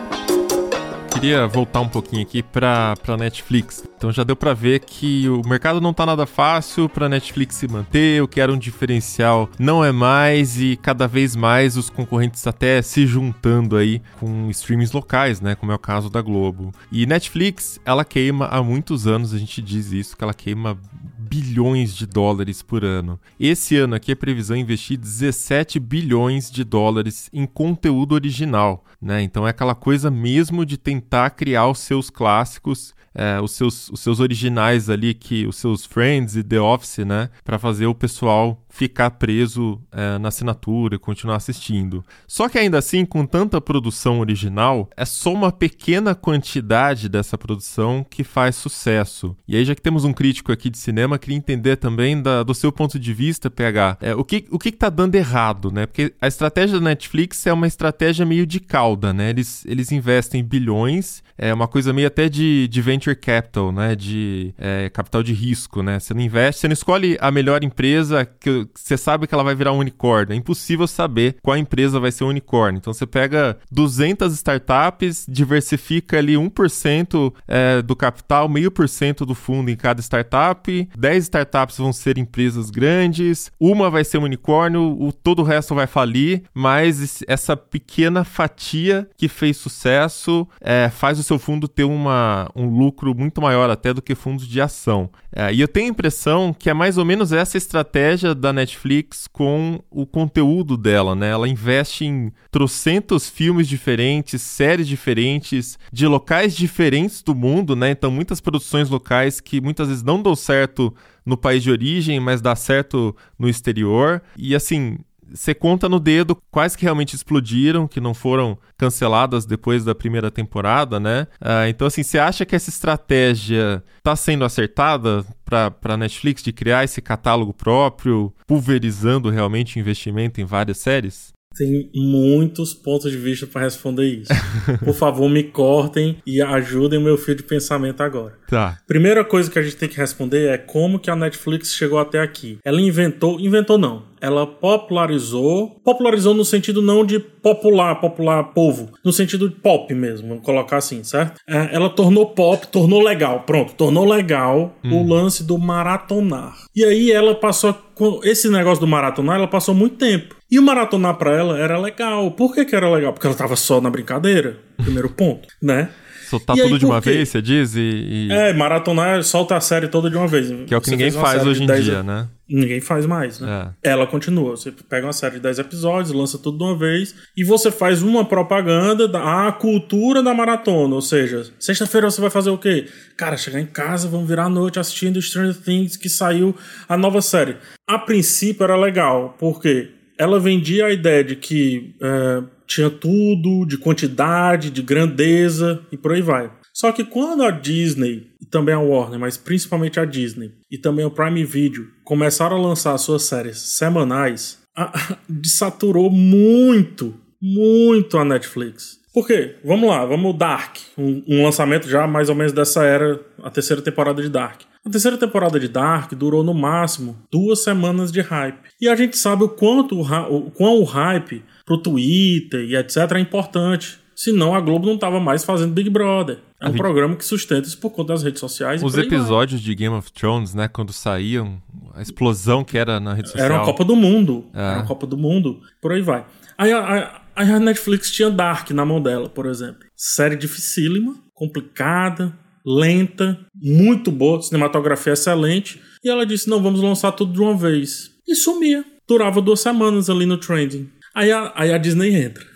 queria voltar um pouquinho aqui pra, pra Netflix. Então já deu pra ver que o mercado não tá nada fácil pra Netflix se manter, o que era um diferencial não é mais, e cada vez mais os concorrentes até se juntando aí com streamings locais, né, como é o caso da Globo. E Netflix, ela queima há muitos anos, a gente diz isso, que ela queima bilhões de dólares por ano. Esse ano aqui a previsão é investir dezessete bilhões de dólares em conteúdo original, né? Então é aquela coisa mesmo de tentar criar os seus clássicos, é, os, seus, os seus originais ali, que os seus Friends e The Office, né? Para fazer o pessoal ficar preso é, na assinatura e continuar assistindo. Só que ainda assim, com tanta produção original, é só uma pequena quantidade dessa produção que faz sucesso. E aí, já que temos um crítico aqui de cinema, queria entender também da, do seu ponto de vista, P H, é, o, que, o que tá dando errado, né? Porque a estratégia da Netflix é uma estratégia meio de cauda, né? Eles, eles investem bilhões, é uma coisa meio até de, de venture capital, né? De é, capital de risco, né? Você não investe, você não escolhe a melhor empresa que você sabe que ela vai virar um unicórnio. É impossível saber qual empresa vai ser um unicórnio. Então você pega duzentas startups, diversifica ali um por cento é, do capital, meio por cento do fundo em cada startup, dez startups vão ser empresas grandes, uma vai ser um unicórnio, o, todo o resto vai falir, mas essa pequena fatia que fez sucesso é, faz o seu fundo ter uma, um lucro muito maior até do que fundos de ação. É, e eu tenho a impressão que é mais ou menos essa estratégia da Netflix com o conteúdo dela, né? Ela investe em trocentos filmes diferentes, séries diferentes, de locais diferentes do mundo, né? Então muitas produções locais que muitas vezes não dão certo no país de origem, mas dá certo no exterior. E assim, você conta no dedo quais que realmente explodiram, que não foram canceladas depois da primeira temporada, né? Ah, então, assim, você acha que essa estratégia está sendo acertada para a Netflix de criar esse catálogo próprio, pulverizando realmente o investimento em várias séries? Tem muitos pontos de vista para responder isso. Por favor, me cortem e ajudem o meu fio de pensamento agora. Tá. Primeira coisa que a gente tem que responder é como que a Netflix chegou até aqui. Ela inventou... Inventou não. Ela popularizou... Popularizou no sentido não de popular, popular povo. No sentido de pop mesmo, vamos colocar assim, certo? É, ela tornou pop, tornou legal. Pronto, tornou legal hum. o lance do maratonar. E aí ela passou... Com esse negócio do maratonar, ela passou muito tempo. E o maratonar pra ela era legal. Por que que era legal? Porque ela tava só na brincadeira. Primeiro ponto, né? Soltar e tudo aí, de uma vez, você diz? E, e... É, maratonar, solta a série toda de uma vez. Que é o que você ninguém faz hoje em dia, né? Ninguém faz mais, né? É. Ela continua. Você pega uma série de dez episódios, lança tudo de uma vez e você faz uma propaganda da cultura da maratona. Ou seja, sexta-feira você vai fazer o quê? Cara, chegar em casa, vamos virar a noite assistindo Stranger Things, que saiu a nova série. A princípio era legal, porque ela vendia a ideia de que é, tinha tudo, de quantidade, de grandeza e por aí vai. Só que quando a Disney, e também a Warner, mas principalmente a Disney, e também o Prime Video, começaram a lançar suas séries semanais, a, a, desaturou muito, muito a Netflix. Por quê? Vamos lá, vamos Dark, um, um lançamento já mais ou menos dessa era, a terceira temporada de Dark. A terceira temporada de Dark durou no máximo duas semanas de hype. E a gente sabe o quanto o, o, quão o hype pro Twitter e etcétera é importante. Senão a Globo não tava mais fazendo Big Brother. É um gente... programa que sustenta isso por conta das redes sociais. Os episódios vai. de Game of Thrones, né, quando saíam, a explosão que era na rede social. Era uma Copa do Mundo. É. Era uma Copa do Mundo. Por aí vai. Aí a, a, a Netflix tinha Dark na mão dela, por exemplo. Série dificílima, complicada, lenta, muito boa, cinematografia excelente. E ela disse, não, vamos lançar tudo de uma vez. E sumia. Durava duas semanas ali no trending. Aí a, aí a Disney entra.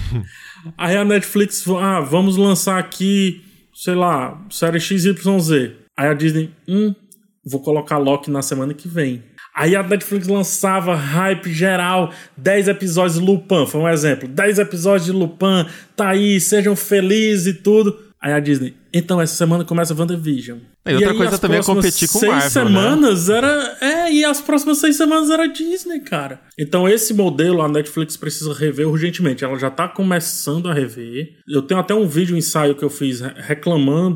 Aí a Netflix, ah, vamos lançar aqui, sei lá, série X Y Z. Aí a Disney, hum, vou colocar Loki na semana que vem. Aí a Netflix lançava hype geral, dez episódios de Lupin, foi um exemplo. dez episódios de Lupin, tá aí, sejam felizes e tudo. Aí a Disney, então essa semana começa WandaVision. E, e outra aí, coisa também é competir com Marvel, seis semanas né? era É, e as próximas seis semanas era Disney, cara. Então esse modelo a Netflix precisa rever urgentemente. Ela já tá começando a rever. Eu tenho até um vídeo, um ensaio que eu fiz reclamando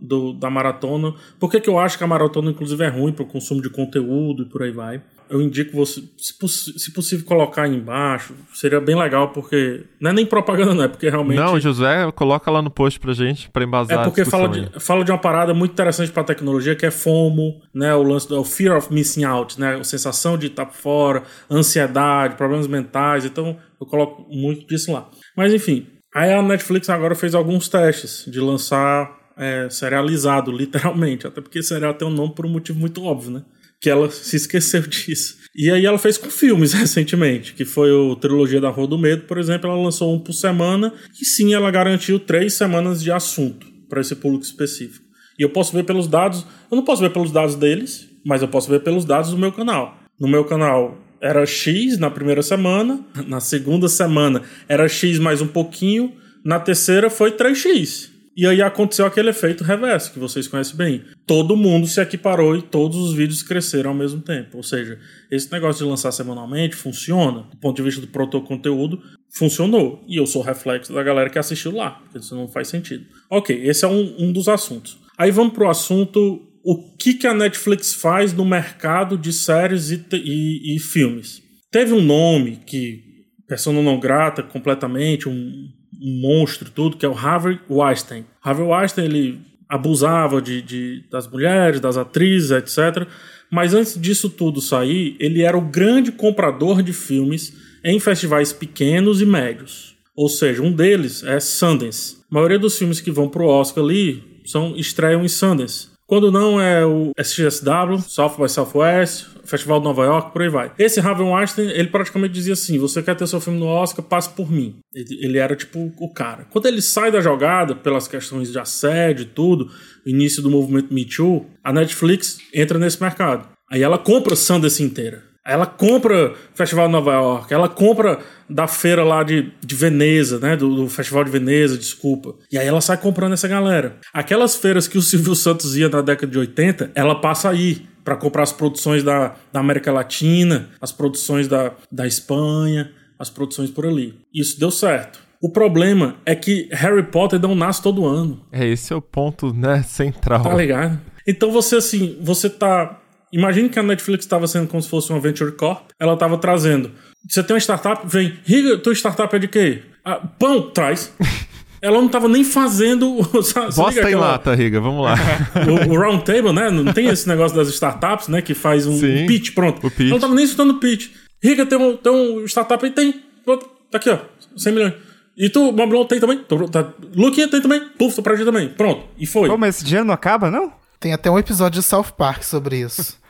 do, da maratona. Por que que eu acho que a maratona, inclusive, é ruim para o consumo de conteúdo e por aí vai? Eu indico você, se, poss- se possível, colocar aí embaixo. Seria bem legal, porque... Não é nem propaganda, não é, porque realmente... Não, José, coloca lá no post pra gente, pra embasar É porque a fala discussão de, fala de uma parada muito interessante pra tecnologia, que é FOMO, né? O lance do é o Fear of Missing Out, né? A sensação de estar fora, ansiedade, problemas mentais. Então, eu coloco muito disso lá. Mas, enfim. Aí a Netflix agora fez alguns testes de lançar é, serializado, literalmente. Até porque serial tem um nome por um motivo muito óbvio, né? Que ela se esqueceu disso. E aí ela fez com filmes recentemente, que foi o Trilogia da Rua do Medo, por exemplo. Ela lançou um por semana, e sim, ela garantiu três semanas de assunto para esse público específico. E eu posso ver pelos dados, eu não posso ver pelos dados deles, mas eu posso ver pelos dados do meu canal. No meu canal era X na primeira semana, na segunda semana era X mais um pouquinho, na terceira foi três x. E aí aconteceu aquele efeito reverso, que vocês conhecem bem. Todo mundo se equiparou e todos os vídeos cresceram ao mesmo tempo. Ou seja, esse negócio de lançar semanalmente funciona. Do ponto de vista do proto-conteúdo, funcionou. E eu sou reflexo da galera que assistiu lá, porque isso não faz sentido. Ok, esse é um, um dos assuntos. Aí vamos pro assunto, o que, que a Netflix faz no mercado de séries e, e, e filmes. Teve um nome que, persona não grata completamente, um... um monstro tudo, que é o Harvey Weinstein. Harvey Weinstein, ele abusava de, de, das mulheres, das atrizes, etcétera. Mas antes disso tudo sair, ele era o grande comprador de filmes em festivais pequenos e médios. Ou seja, um deles é Sundance. A maioria dos filmes que vão pro Oscar ali são, estreiam em Sundance. Quando não é o S X S W, South by Southwest, Festival de Nova York, por aí vai. Esse Harvey Weinstein, ele praticamente dizia assim, você quer ter seu filme no Oscar, passe por mim. Ele, ele era tipo o cara. Quando ele sai da jogada, pelas questões de assédio e tudo, início do movimento Me Too, a Netflix entra nesse mercado. Aí ela compra Sundance inteira. Ela compra Festival de Nova York, ela compra da feira lá de, de Veneza, né? Do, do Festival de Veneza, desculpa. E aí ela sai comprando essa galera. Aquelas feiras que o Silvio Santos ia na década de oitenta, ela passa aí para comprar as produções da, da América Latina, as produções da, da Espanha, as produções por ali. Isso deu certo. O problema é que Harry Potter não nasce todo ano. É, esse é o ponto, né, central. Tá ligado? Então você, assim, você tá... Imagine que a Netflix estava sendo como se fosse uma Venture Corp. Ela estava trazendo. Você tem uma startup, vem. Riga, tua startup é de quê? Ah, pão, traz. Ela não estava nem fazendo... Bosta em lata, Riga, vamos lá. o, o round table, né? Não tem esse negócio das startups, né? Que faz um, um pitch, pronto. O pitch. Ela não estava nem escutando o pitch. Riga, tem um, tem um startup aí? Tem. Tá aqui, ó. cem milhões. E tu, Moblon, tem também? Tá. Luquinha tem também? Puf, tô pra gente também. Pronto. E foi. Pô, mas esse dinheiro não acaba, não? Tem até um episódio de South Park sobre isso.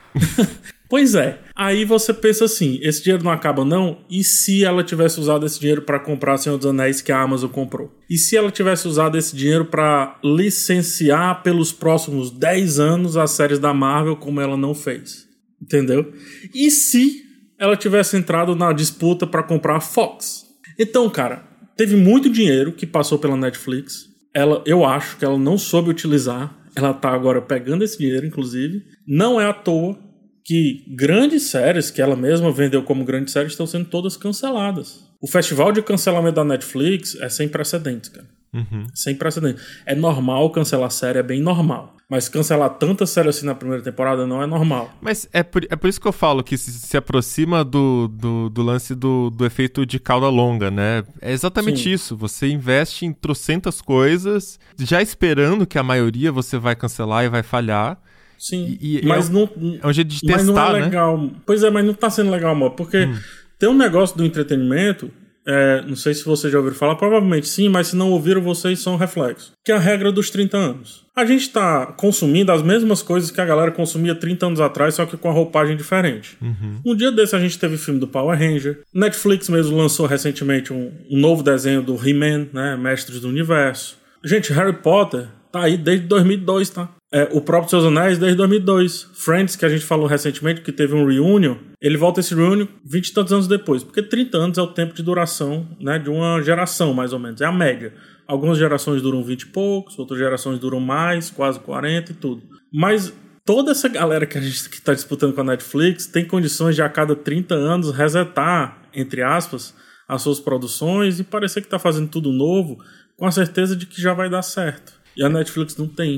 Pois é. Aí você pensa assim, esse dinheiro não acaba não? E se ela tivesse usado esse dinheiro para comprar Senhor dos Anéis que a Amazon comprou? E se ela tivesse usado esse dinheiro para licenciar pelos próximos dez anos as séries da Marvel como ela não fez? Entendeu? E se ela tivesse entrado na disputa para comprar a Fox? Então, cara, teve muito dinheiro que passou pela Netflix. Ela, eu acho que ela não soube utilizar. Ela tá agora pegando esse dinheiro, inclusive. Não é à toa que grandes séries que ela mesma vendeu como grandes séries estão sendo todas canceladas. O festival de cancelamento da Netflix é sem precedentes, cara. Uhum. Sem precedentes. É normal cancelar série, é bem normal. Mas cancelar tanta série assim na primeira temporada não é normal. Mas é por, é por isso que eu falo que se, se aproxima do, do, do lance do, do efeito de cauda longa, né? É exatamente Sim. isso. Você investe em trocentas coisas, já esperando que a maioria você vai cancelar e vai falhar. Sim, e, e mas é, não, é um jeito de testar, mas não é legal. Né? Pois é, mas não tá sendo legal, amor. Porque hum. tem um negócio do entretenimento... É, não sei se vocês já ouviram falar, provavelmente sim, mas se não ouviram, vocês são reflexo. Que é a regra dos trinta anos. A gente está consumindo as mesmas coisas que a galera consumia trinta anos atrás, só que com a roupagem diferente. Uhum. Um dia desse a gente teve o filme do Power Ranger. Netflix mesmo lançou recentemente um, um novo desenho do He-Man, né? Mestres do Universo. Gente, Harry Potter tá aí desde dois mil e dois, tá? É, o próprio Seus Anéis desde dois mil e dois. Friends, que a gente falou recentemente, que teve um reunion, ele volta esse reunion vinte e tantos anos depois, porque trinta anos é o tempo de duração, né, de uma geração, mais ou menos, é a média. Algumas gerações duram vinte e poucos, outras gerações duram mais, quase quarenta e tudo. Mas toda essa galera que a gente que tá disputando com a Netflix tem condições de a cada trinta anos resetar, entre aspas, as suas produções e parecer que tá fazendo tudo novo, com a certeza de que já vai dar certo. E a Netflix não tem.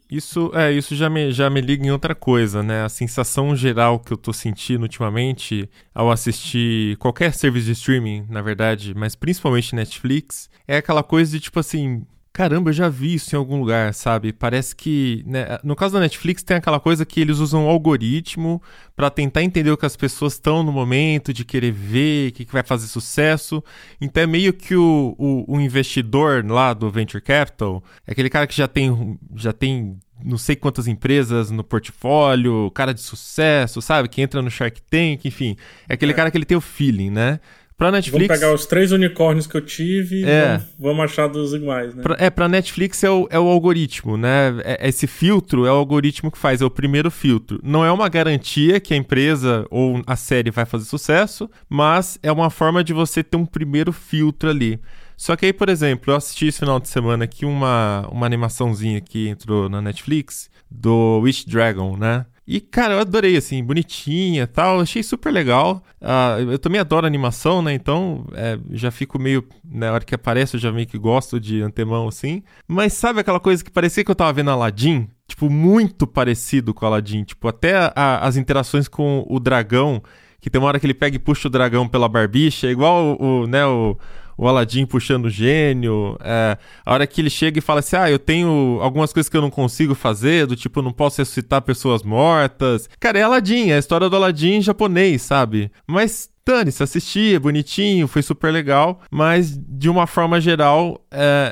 Isso, é, isso já me, já me liga em outra coisa, né? A sensação geral que eu tô sentindo ultimamente ao assistir qualquer serviço de streaming, na verdade, mas principalmente Netflix, é aquela coisa de tipo assim... Caramba, eu já vi isso em algum lugar, sabe? Parece que... Né, no caso da Netflix tem aquela coisa que eles usam um algoritmo pra tentar entender o que as pessoas estão no momento, de querer ver, o que, que vai fazer sucesso. Então é meio que o, o, o investidor lá do Venture Capital, é aquele cara que já tem, já tem não sei quantas empresas no portfólio, cara de sucesso, sabe? Que entra no Shark Tank, enfim. É aquele é. cara que ele tem o feeling, né? Pra Netflix... Vamos pegar os três unicórnios que eu tive e é. vamos, vamos achar dos iguais, né? Pra, é, pra Netflix é o, é o algoritmo, né? É, esse filtro é o algoritmo que faz, é o primeiro filtro. Não é uma garantia que a empresa ou a série vai fazer sucesso, mas é uma forma de você ter um primeiro filtro ali. Só que aí, por exemplo, eu assisti esse final de semana aqui uma, uma animaçãozinha que entrou na Netflix do Wish Dragon, né? E, cara, eu adorei, assim, bonitinha e tal, achei super legal. Uh, eu também adoro animação, né, então é, já fico meio, na hora que aparece eu já meio que gosto de antemão, assim. Mas sabe aquela coisa que parecia que eu tava vendo Aladdin? Tipo, muito parecido com Aladdin, tipo, até a, a, as interações com o dragão, que tem uma hora que ele pega e puxa o dragão pela barbicha, é igual o, o né, o... o Aladdin puxando o gênio, é, a hora que ele chega e fala assim, ah, eu tenho algumas coisas que eu não consigo fazer, do tipo, eu não posso ressuscitar pessoas mortas. Cara, é Aladdin, é a história do Aladdin em japonês, sabe? Mas, dane-se, assisti, é bonitinho, foi super legal, mas, de uma forma geral,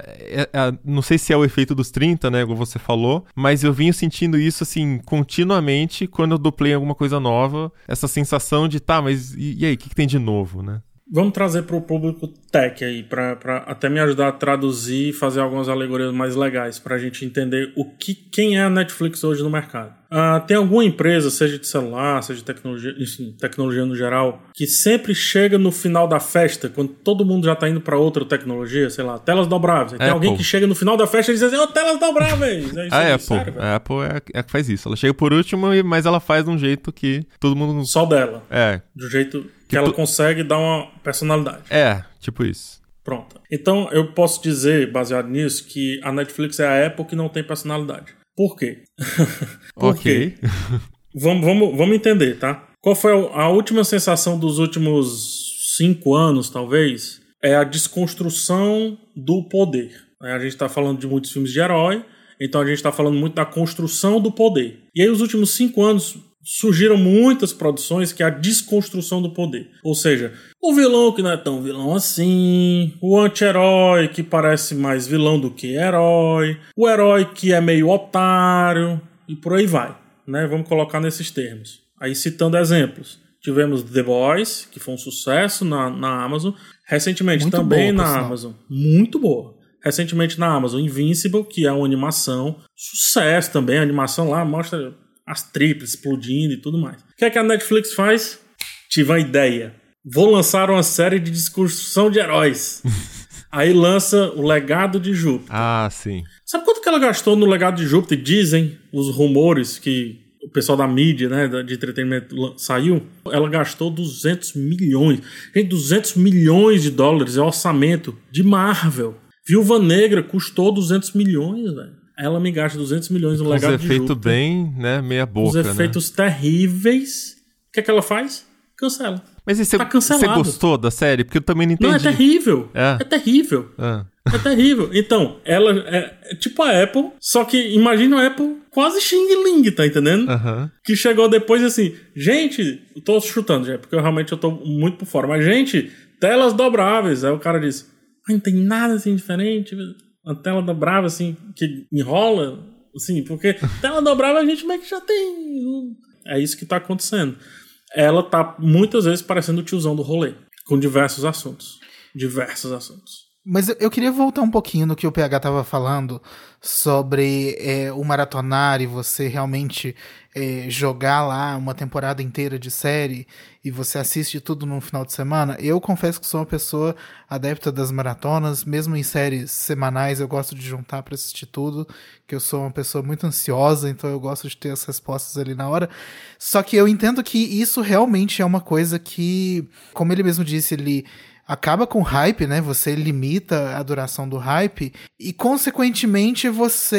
é, é, é, não sei se é o efeito dos trinta, né, como você falou, mas eu vinha sentindo isso, assim, continuamente, quando eu dou play em alguma coisa nova, essa sensação de, tá, mas e, e aí, o que, que tem de novo, né? Vamos trazer para o público tech aí, para até me ajudar a traduzir e fazer algumas alegorias mais legais, para a gente entender o que, quem é a Netflix hoje no mercado. Uh, tem alguma empresa, seja de celular, seja de tecnologia, enfim, tecnologia no geral, que sempre chega no final da festa, quando todo mundo já está indo para outra tecnologia, sei lá, telas dobráveis. Aí tem alguém que chega no final da festa e diz assim, oh, telas dobráveis! É isso a aí, Apple, sério, a Apple é a que faz isso. Ela chega por último, mas ela faz de um jeito que todo mundo... Só dela. É. Do jeito... que, que ela tu... consegue dar uma personalidade. É, tipo isso. Pronto. Então, eu posso dizer, baseado nisso, que a Netflix é a Apple que não tem personalidade. Por quê? Por ok. quê? vamos, vamos, vamos entender, tá? Qual foi a última sensação dos últimos cinco anos, talvez? É a desconstrução do poder. A gente tá falando de muitos filmes de herói, então a gente tá falando muito da construção do poder. E aí, os últimos cinco anos... surgiram muitas produções que é a desconstrução do poder. Ou seja, o vilão que não é tão vilão assim, o anti-herói que parece mais vilão do que herói, o herói que é meio otário, e por aí vai, né? Vamos colocar nesses termos. Aí citando exemplos, tivemos The Boys, que foi um sucesso na, na Amazon, recentemente muito também boa, na Amazon, muito boa. Recentemente na Amazon, Invincible, que é uma animação, sucesso também, a animação lá mostra... as triplas explodindo e tudo mais. O que é que a Netflix faz? Tive uma ideia. Vou lançar uma série de desconstrução de heróis. Aí lança o Legado de Júpiter. Ah, sim. Sabe quanto que ela gastou no Legado de Júpiter? Dizem os rumores que o pessoal da mídia, né, de entretenimento saiu. Ela gastou duzentos milhões. Gente, duzentos milhões de dólares é o orçamento de Marvel. Viúva Negra custou duzentos milhões, velho. Ela me gasta duzentos milhões no Legado de Júpiter. Os efeitos bem, né, meia boca, Os efeitos né? terríveis. O que é que ela faz? Cancela. Mas e você, tá cancelado. Você gostou da série? Porque eu também não entendi. Não, é terrível. É, é terrível. É. É terrível. Então, ela é, é tipo a Apple, só que imagina a Apple quase Xing Ling, tá entendendo? Uhum. Que chegou depois assim, gente, eu tô chutando, já, porque eu realmente eu tô muito por fora, mas gente, telas dobráveis. Aí o cara disse, ah, não tem nada assim diferente, uma tela dobrável assim, que enrola, assim, porque tela dobrável a gente meio que já tem. É isso que tá acontecendo. Ela tá muitas vezes parecendo o tiozão do rolê, com diversos assuntos. Diversos assuntos. Mas eu queria voltar um pouquinho no que o P H tava falando sobre é, o maratonar e você realmente é, jogar lá uma temporada inteira de série e você assiste tudo num final de semana. Eu confesso que sou uma pessoa adepta das maratonas, mesmo em séries semanais eu gosto de juntar para assistir tudo, que eu sou uma pessoa muito ansiosa, então eu gosto de ter as respostas ali na hora. Só que eu entendo que isso realmente é uma coisa que, como ele mesmo disse, ele... acaba com o hype, né? Você limita a duração do hype e, consequentemente, você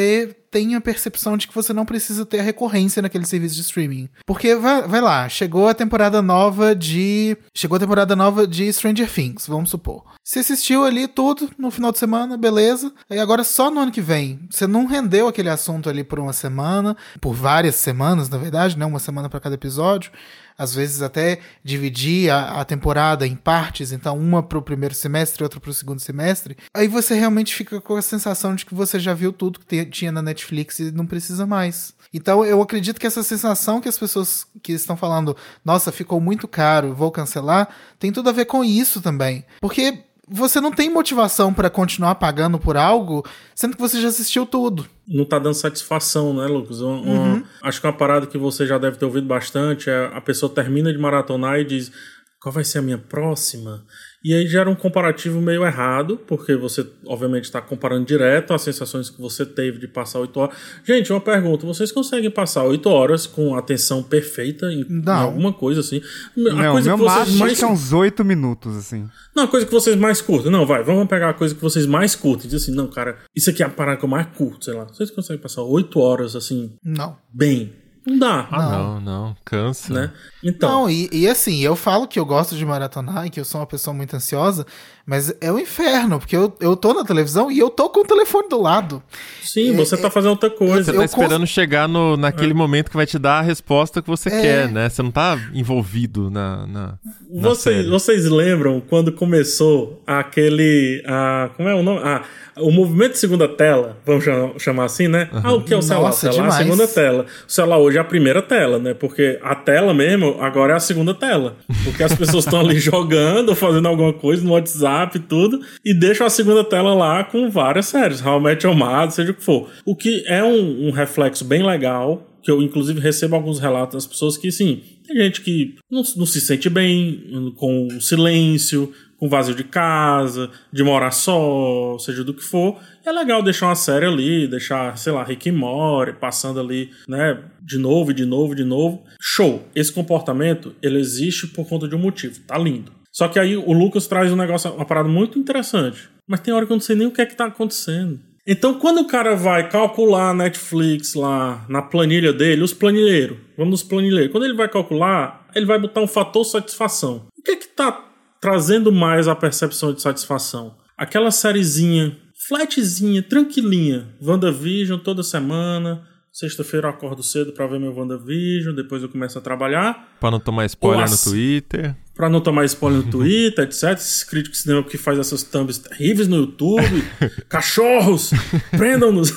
tem a percepção de que você não precisa ter a recorrência naquele serviço de streaming. Porque, vai, vai lá, chegou a temporada nova de... Chegou a temporada nova de Stranger Things, vamos supor. Você assistiu ali tudo no final de semana, beleza. E agora só no ano que vem. Você não rendeu aquele assunto ali por uma semana, por várias semanas, na verdade, né? Uma semana para cada episódio. Às vezes até dividir a, a temporada em partes, então uma pro primeiro semestre e outra pro segundo semestre. Aí você realmente fica com a sensação de que você já viu tudo que te, tinha na Netflix e não precisa mais. Então eu acredito que essa sensação que as pessoas que estão falando, nossa, ficou muito caro, vou cancelar, tem tudo a ver com isso também. Porque você não tem motivação pra continuar pagando por algo, sendo que você já assistiu tudo. Não tá dando satisfação, né, Lucas? Um, uhum. um, acho que uma parada que você já deve ter ouvido bastante é a pessoa termina de maratonar e diz, qual vai ser a minha próxima? E aí gera um comparativo meio errado, porque você, obviamente, está comparando direto as sensações que você teve de passar oito horas. Gente, uma pergunta, vocês conseguem passar oito horas com atenção perfeita em, em alguma coisa, assim? A não, coisa meu que vocês máximo mais... acho que é uns oito minutos, assim. Não, a coisa que vocês mais curtem. Não, vai, vamos pegar a coisa que vocês mais curtem. E dizer assim, não, cara, isso aqui é a parada que eu mais curto, sei lá. Vocês conseguem passar oito horas, assim, não. bem? Não dá. Ah, não, não, não. Cansa. Né? Então. Não, e, e assim, eu falo que eu gosto de maratonar e que eu sou uma pessoa muito ansiosa, mas é um inferno, porque eu, eu tô na televisão e eu tô com o telefone do lado. Sim, é, você tá fazendo outra coisa. Você tá eu esperando cons... chegar no, naquele é. momento que vai te dar a resposta que você é. quer, né? Você não tá envolvido na, na, na vocês, série. Vocês lembram quando começou aquele... A, como é o nome? Ah, o movimento de segunda tela, vamos chamar assim, né? Uhum. Ah, o que é o celular? Nossa, o celular é a segunda tela. O celular hoje é a primeira tela, né? Porque a tela mesmo agora é a segunda tela. Porque as pessoas estão ali jogando, fazendo alguma coisa no WhatsApp e tudo, e deixam a segunda tela lá com várias séries. How I Met Your Mother, seja o que for. O que é um, um reflexo bem legal, que eu inclusive recebo alguns relatos das pessoas que, sim, tem gente que não, não se sente bem com o silêncio, com vazio de casa, de morar só, seja do que for. É legal deixar uma série ali, deixar, sei lá, Rick and Morty passando ali, né, de novo, de novo, de novo. Show! Esse comportamento, ele existe por conta de um motivo. Tá lindo. Só que aí o Lucas traz um negócio, uma parada muito interessante. Mas tem hora que eu não sei nem o que é que tá acontecendo. Então, quando o cara vai calcular a Netflix lá na planilha dele, os planilheiros, vamos nos planilheiros, quando ele vai calcular, ele vai botar um fator satisfação. O que é que tá trazendo mais a percepção de satisfação? Aquela sériezinha, flatzinha, tranquilinha, WandaVision toda semana, sexta-feira eu acordo cedo pra ver meu WandaVision, depois eu começo a trabalhar. Pra não tomar spoiler as... no Twitter. Pra não tomar spoiler no Twitter, etcétera. Esses críticos de cinema que faz essas thumbs terríveis no YouTube. Cachorros! Prendam-nos!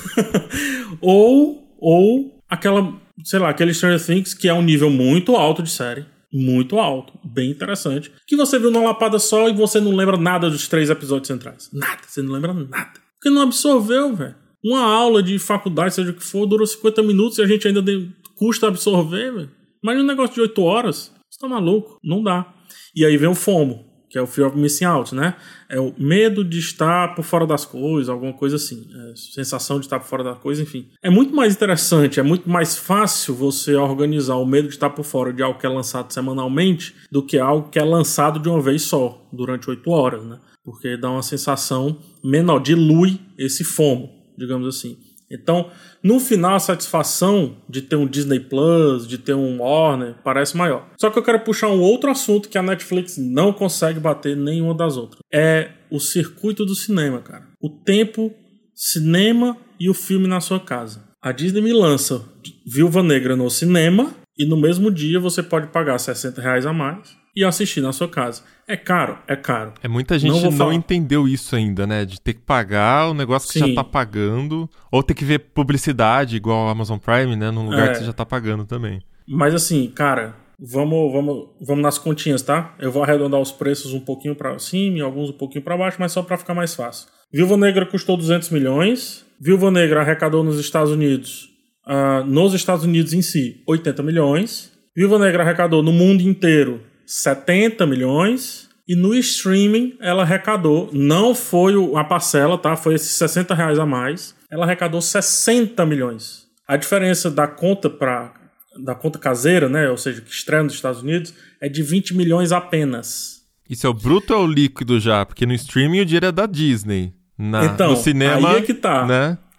ou, ou aquela, sei lá, aquele Stranger Things que é um nível muito alto de série. Muito alto, bem interessante. Que você viu numa lapada só e você não lembra nada dos três episódios centrais. Nada, você não lembra nada. Porque não absorveu, velho. Uma aula de faculdade, seja o que for, durou cinquenta minutos e a gente ainda de... custa absorver, velho. Imagina um negócio de oito horas. Você tá maluco? Não dá. E aí vem o FOMO, que é o Fear of Missing Out, né? É o medo de estar por fora das coisas, alguma coisa assim. É sensação de estar por fora das coisas, enfim. É muito mais interessante, é muito mais fácil você organizar o medo de estar por fora de algo que é lançado semanalmente do que algo que é lançado de uma vez só, durante oito horas, né? Porque dá uma sensação menor, dilui esse FOMO, digamos assim. Então, no final, a satisfação de ter um Disney Plus, de ter um Warner, parece maior. Só que eu quero puxar um outro assunto que a Netflix não consegue bater nenhuma das outras. É o circuito do cinema, cara. O tempo, cinema e o filme na sua casa. A Disney me lança Viúva Negra no cinema e no mesmo dia você pode pagar sessenta reais a mais e assistir na sua casa. É caro? É caro. É, muita gente não, não entendeu isso ainda, né? De ter que pagar o negócio que Sim. já tá pagando, ou ter que ver publicidade, igual a Amazon Prime, né? Num lugar é. que você já tá pagando também. Mas assim, cara, vamos, vamos, vamos nas continhas, tá? Eu vou arredondar os preços um pouquinho pra cima e alguns um pouquinho pra baixo, mas só pra ficar mais fácil. Viúva Negra custou duzentos milhões. Viúva Negra arrecadou nos Estados Unidos, uh, nos Estados Unidos em si, oitenta milhões. Viúva Negra arrecadou no mundo inteiro setenta milhões, e no streaming ela arrecadou, não foi a parcela, tá? Foi esses sessenta reais a mais, ela arrecadou sessenta milhões. A diferença da conta para da conta caseira, né, ou seja, que estreia nos Estados Unidos, é de vinte milhões apenas. Isso é o bruto ou o líquido já? Porque no streaming o dinheiro é da Disney. Na, então, no cinema, aí é que tá. Né?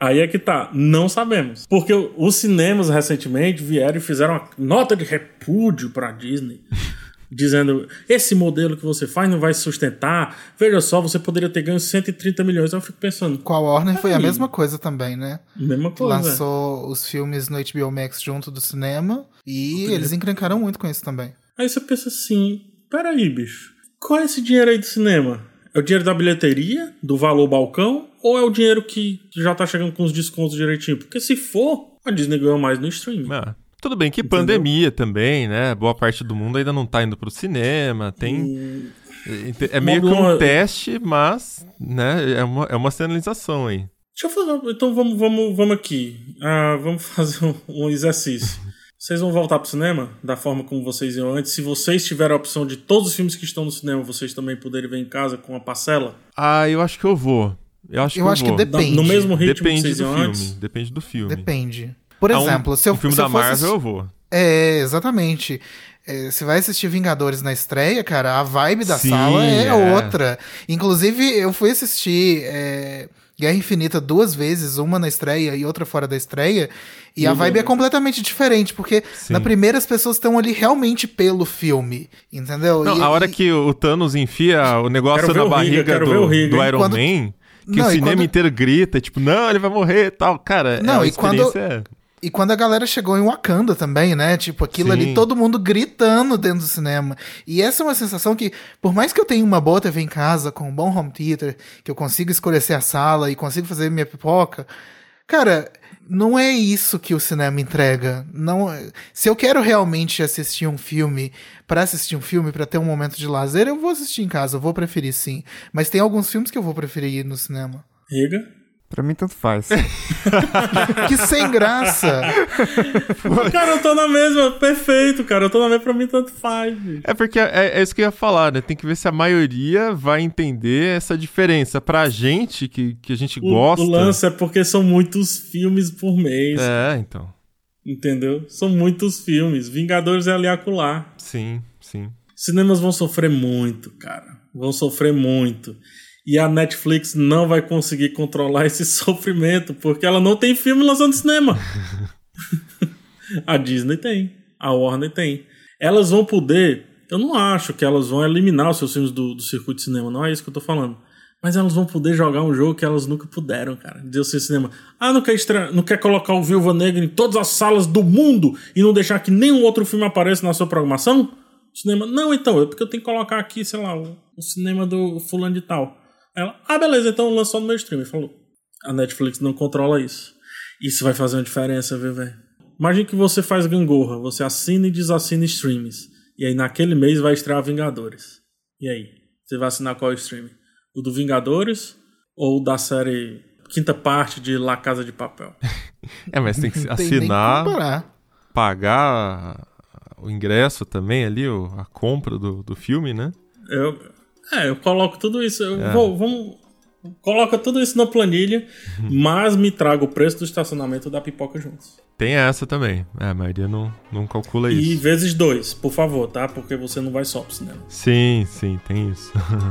Aí é que tá, não sabemos. Porque os cinemas recentemente vieram e fizeram uma nota de repúdio pra Disney. Dizendo, esse modelo que você faz não vai se sustentar. Veja só, você poderia ter ganho cento e trinta milhões. Eu fico pensando... Com a Warner foi a mesma coisa também, né? Mesma coisa. Lançou os filmes no H B O Max junto do cinema. E eles encrencaram muito com isso também. Aí você pensa assim, peraí, bicho. Qual é esse dinheiro aí do cinema? É o dinheiro da bilheteria? Do valor balcão? Ou é o dinheiro que já tá chegando com os descontos direitinho? Porque se for, a Disney ganhou mais no streaming. Ah. Tudo bem que Entendeu? Pandemia também, né? Boa parte do mundo ainda não tá indo pro cinema, tem... Hum, é meio que um teste, mas, né, é uma, é uma sinalização aí. Deixa eu fazer... Então vamos, vamos, vamos aqui. Ah, vamos fazer um, um exercício. Vocês vão voltar pro cinema da forma como vocês iam antes? Se vocês tiverem a opção de todos os filmes que estão no cinema, vocês também poderem ver em casa com a parcela? Ah, eu acho que eu vou. Eu acho eu que, acho eu vou. que depende. No mesmo ritmo depende que vocês do iam filme. antes? Depende do filme. Depende. Por exemplo, um, se eu, o filme se da eu fosse... Marvel eu vou. É, exatamente. É, você vai assistir Vingadores na estreia, cara, a vibe da Sim, sala é, é outra. Inclusive, eu fui assistir é, Guerra Infinita duas vezes, uma na estreia e outra fora da estreia, e, e a vibe é completamente diferente, porque Sim. na primeira as pessoas estão ali realmente pelo filme, entendeu? Não, e, a hora e... que o Thanos enfia o negócio na barriga Riga, do, do Iron quando... Man... Que não, o cinema quando... inteiro grita, tipo, não, ele vai morrer e tal. Cara, não, a e experiência quando... é... E quando a galera chegou em Wakanda também, né? Tipo, aquilo Sim. ali, todo mundo gritando dentro do cinema. E essa é uma sensação que, por mais que eu tenha uma boa T V em casa, com um bom home theater, que eu consiga escurecer a sala e consiga fazer minha pipoca, cara, não é isso que o cinema entrega. Não, se eu quero realmente assistir um filme, pra assistir um filme, pra ter um momento de lazer, eu vou assistir em casa, eu vou preferir sim. Mas tem alguns filmes que eu vou preferir ir no cinema. Riga? Pra mim, tanto faz. Que sem graça. Cara, eu tô na mesma. Perfeito, cara. Eu tô na mesma, pra mim, tanto faz. Bicho. É porque é, é isso que eu ia falar, né? Tem que ver se a maioria vai entender essa diferença. Pra gente, que, que a gente o, gosta... O lance é porque são muitos filmes por mês. É, então. Entendeu? São muitos filmes. Vingadores é ali acolá. Sim, sim. Cinemas vão sofrer muito, cara. Vão sofrer muito. E a Netflix não vai conseguir controlar esse sofrimento, porque ela não tem filme lançando no cinema. A Disney tem. A Warner tem. Elas vão poder... Eu não acho que elas vão eliminar os seus filmes do, do circuito de cinema. Não é isso que eu tô falando. Mas elas vão poder jogar um jogo que elas nunca puderam, cara. Dizer assim, cinema. Ah, não quer, estra... não quer colocar o Viúva Negra em todas as salas do mundo e não deixar que nenhum outro filme apareça na sua programação? Cinema... Não, então. É porque eu tenho que colocar aqui, sei lá, o, o cinema do fulano de tal. Ela, ah, beleza, então lançou no meu stream. Falou. A Netflix não controla isso. Isso vai fazer uma diferença, viu, velho? Imagina que você faz gangorra. Você assina e desassina streams. E aí, naquele mês, vai estrear Vingadores. E aí? Você vai assinar qual stream? O do Vingadores ou o da série quinta parte de La Casa de Papel? É, mas tem que assinar, tem pagar o ingresso também ali, a compra do, do filme, né? Eu... É, eu coloco tudo isso. Eu é. vou, vamos, coloca tudo isso na planilha, uhum. mas me traga o preço do estacionamento da pipoca juntos. Tem essa também. É, a maioria não, não calcula e isso. E vezes dois, por favor, tá? Porque você não vai só pro cinema. Sim, sim, tem isso.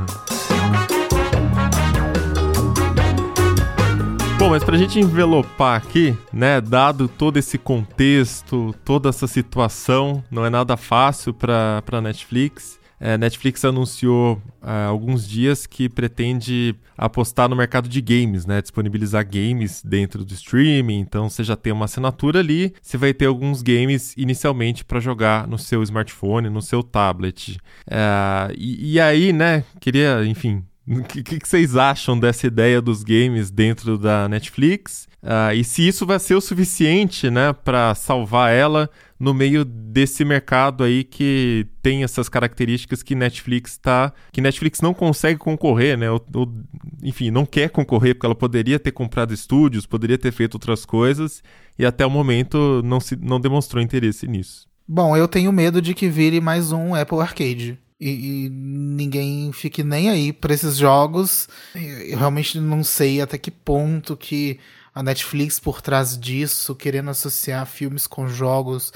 Bom, mas pra gente envelopar aqui, né, dado todo esse contexto, toda essa situação, não é nada fácil pra, pra Netflix. A Netflix anunciou há alguns dias que pretende apostar no mercado de games, né? Disponibilizar games dentro do streaming. Então, você já tem uma assinatura ali, você vai ter alguns games inicialmente para jogar no seu smartphone, no seu tablet. Uh, e, e aí, né? Queria, enfim... O que, que vocês acham dessa ideia dos games dentro da Netflix? Uh, e se isso vai ser o suficiente, né, para salvar ela no meio desse mercado aí que tem essas características que Netflix tá, que Netflix não consegue concorrer, né? Ou, ou, enfim, não quer concorrer porque ela poderia ter comprado estúdios, poderia ter feito outras coisas e até o momento não, se, não demonstrou interesse nisso. Bom, eu tenho medo de que vire mais um Apple Arcade. E, e ninguém fique nem aí pra esses jogos. Eu realmente não sei até que ponto que a Netflix, por trás disso, querendo associar filmes com jogos,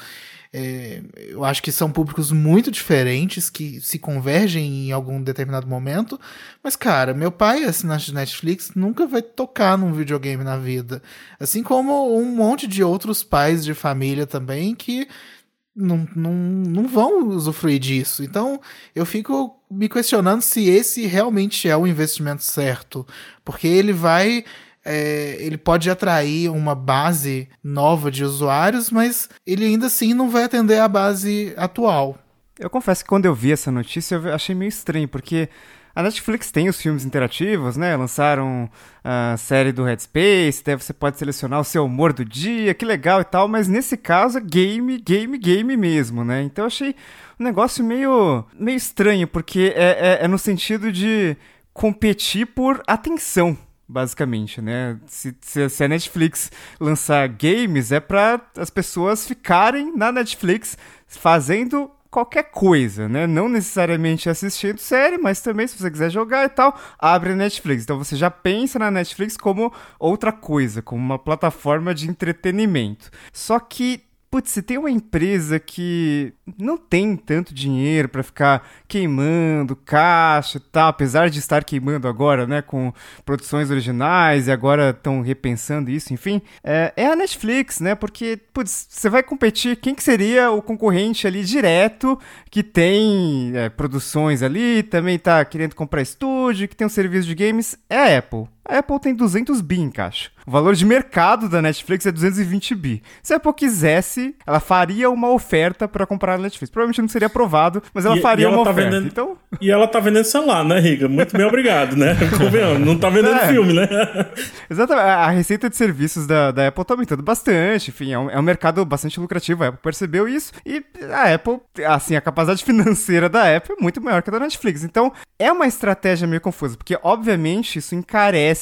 É, eu acho que são públicos muito diferentes que se convergem em algum determinado momento. Mas, cara, meu pai, assinante de Netflix, nunca vai tocar num videogame na vida. Assim como um monte de outros pais de família também que não, não, não vão usufruir disso. Então, eu fico me questionando se esse realmente é o investimento certo. Porque ele vai... É, ele pode atrair uma base nova de usuários, mas ele ainda assim não vai atender a base atual. Eu confesso que quando eu vi essa notícia eu achei meio estranho, porque a Netflix tem os filmes interativos, né? Lançaram a série do Red Space, daí você pode selecionar o seu humor do dia, que legal e tal, mas nesse caso é game, game, game mesmo, né? Então eu achei um negócio meio, meio estranho, porque é, é, é no sentido de competir por atenção. Basicamente, né? Se, se, se a Netflix lançar games, é para as pessoas ficarem na Netflix fazendo qualquer coisa, né? Não necessariamente assistindo série, mas também se você quiser jogar e tal, abre a Netflix. Então você já pensa na Netflix como outra coisa, como uma plataforma de entretenimento. Só que putz, se tem uma empresa que não tem tanto dinheiro pra ficar queimando caixa e tal, apesar de estar queimando agora, né, com produções originais e agora estão repensando isso, enfim, é, é a Netflix, né, porque, putz, você vai competir, quem que seria o concorrente ali direto que tem é, produções ali, também tá querendo comprar estúdio, que tem um serviço de games, é a Apple. A Apple tem duzentos bi em caixa. O valor de mercado da Netflix é duzentos e vinte bi. Se a Apple quisesse, ela faria uma oferta para comprar a Netflix. Provavelmente não seria aprovado, mas ela e, faria e ela uma tá oferta. Vendendo, então... E ela tá vendendo celular, né, Riga? Muito bem obrigado, né? Não tá vendendo é. filme, né? Exatamente. A receita de serviços da, da Apple tá aumentando bastante. Enfim, é um, é um mercado bastante lucrativo. A Apple percebeu isso. E a Apple, assim, a capacidade financeira da Apple é muito maior que a da Netflix. Então, é uma estratégia meio confusa, porque, obviamente, isso encarece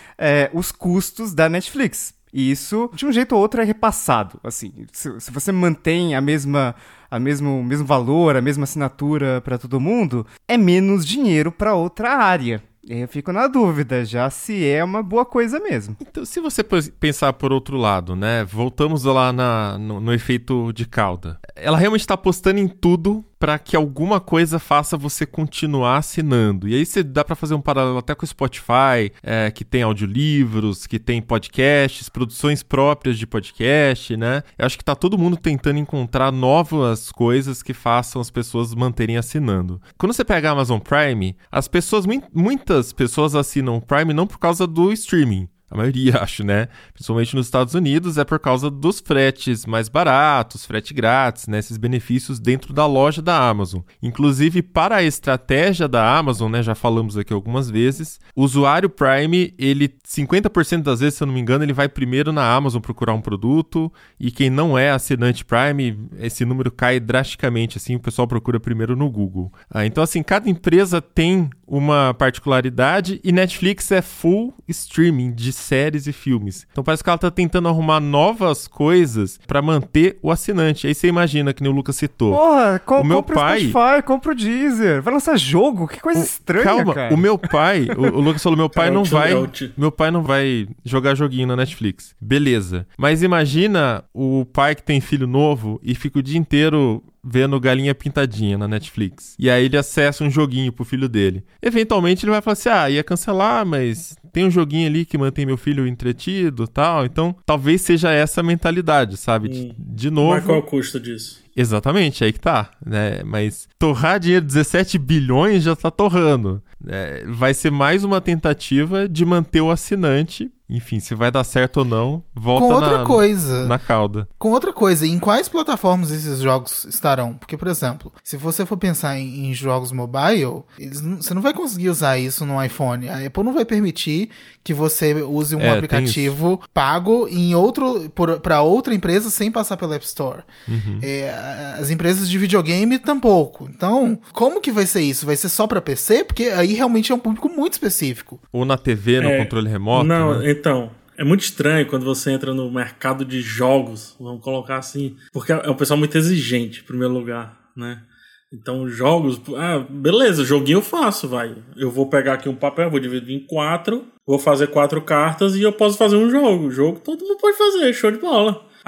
É, os custos da Netflix. E isso, de um jeito ou outro, é repassado. Assim, se, se você mantém a mesma, a mesmo, o mesmo valor, a mesma assinatura para todo mundo, é menos dinheiro para outra área. Eu fico na dúvida já se é uma boa coisa mesmo. Então, se você pensar por outro lado, né? Voltamos lá na, no, no efeito de cauda. Ela realmente está apostando em tudo para que alguma coisa faça você continuar assinando. E aí você dá para fazer um paralelo até com o Spotify, é, que tem audiolivros, que tem podcasts, produções próprias de podcast, né? Eu acho que tá todo mundo tentando encontrar novas coisas que façam as pessoas manterem assinando. Quando você pega a Amazon Prime, as pessoas, muitas pessoas assinam o Prime não por causa do streaming. A maioria, acho, né? Principalmente nos Estados Unidos, é por causa dos fretes mais baratos, frete grátis, né? Esses benefícios dentro da loja da Amazon. Inclusive, para a estratégia da Amazon, né? Já falamos aqui algumas vezes, o usuário Prime, ele, cinquenta por cento das vezes, se eu não me engano, ele vai primeiro na Amazon procurar um produto, e quem não é assinante Prime, esse número cai drasticamente, assim, o pessoal procura primeiro no Google. Ah, então, assim, cada empresa tem uma particularidade, e Netflix é full streaming de séries e filmes. Então parece que ela tá tentando arrumar novas coisas pra manter o assinante. Aí você imagina, que nem o Lucas citou. Porra, co- o meu compra pai... o Spotify, compra o Deezer. Vai lançar jogo? Que coisa o... estranha, Calma, cara. o meu pai... o, o Lucas falou, meu pai não vai... Out. Meu pai não vai jogar joguinho na Netflix. Beleza. Mas imagina o pai que tem filho novo e fica o dia inteiro vendo Galinha Pintadinha na Netflix. E aí ele acessa um joguinho pro filho dele. Eventualmente ele vai falar assim, ah, ia cancelar, mas tem um joguinho ali que mantém meu filho entretido e tal. Então, talvez seja essa a mentalidade, sabe? De, de novo... Mas qual é o custo disso? Exatamente, aí que tá, né? Mas torrar dinheiro, dezessete bilhões já tá torrando. É, vai ser mais uma tentativa de manter o assinante. Enfim, se vai dar certo ou não, volta com outra na, coisa. na cauda. Com outra coisa, em quais plataformas esses jogos estarão? Porque, por exemplo, se você for pensar em, em jogos mobile, eles não, você não vai conseguir usar isso no iPhone. A Apple não vai permitir que você use um é, aplicativo pago em outro para outra empresa sem passar pela App Store. Uhum. É, as empresas de videogame tampouco. Então, como que vai ser isso? Vai ser só para P C? Porque aí realmente é um público muito específico. Ou na T V, no é, controle remoto? Não, né? Então... É muito estranho quando você entra no mercado de jogos, vamos colocar assim, porque é um pessoal muito exigente, em primeiro lugar, né? Então, jogos... Ah, beleza, joguinho eu faço, vai. Eu vou pegar aqui um papel, vou dividir em quatro, vou fazer quatro cartas e eu posso fazer um jogo. O jogo todo mundo pode fazer, show de bola.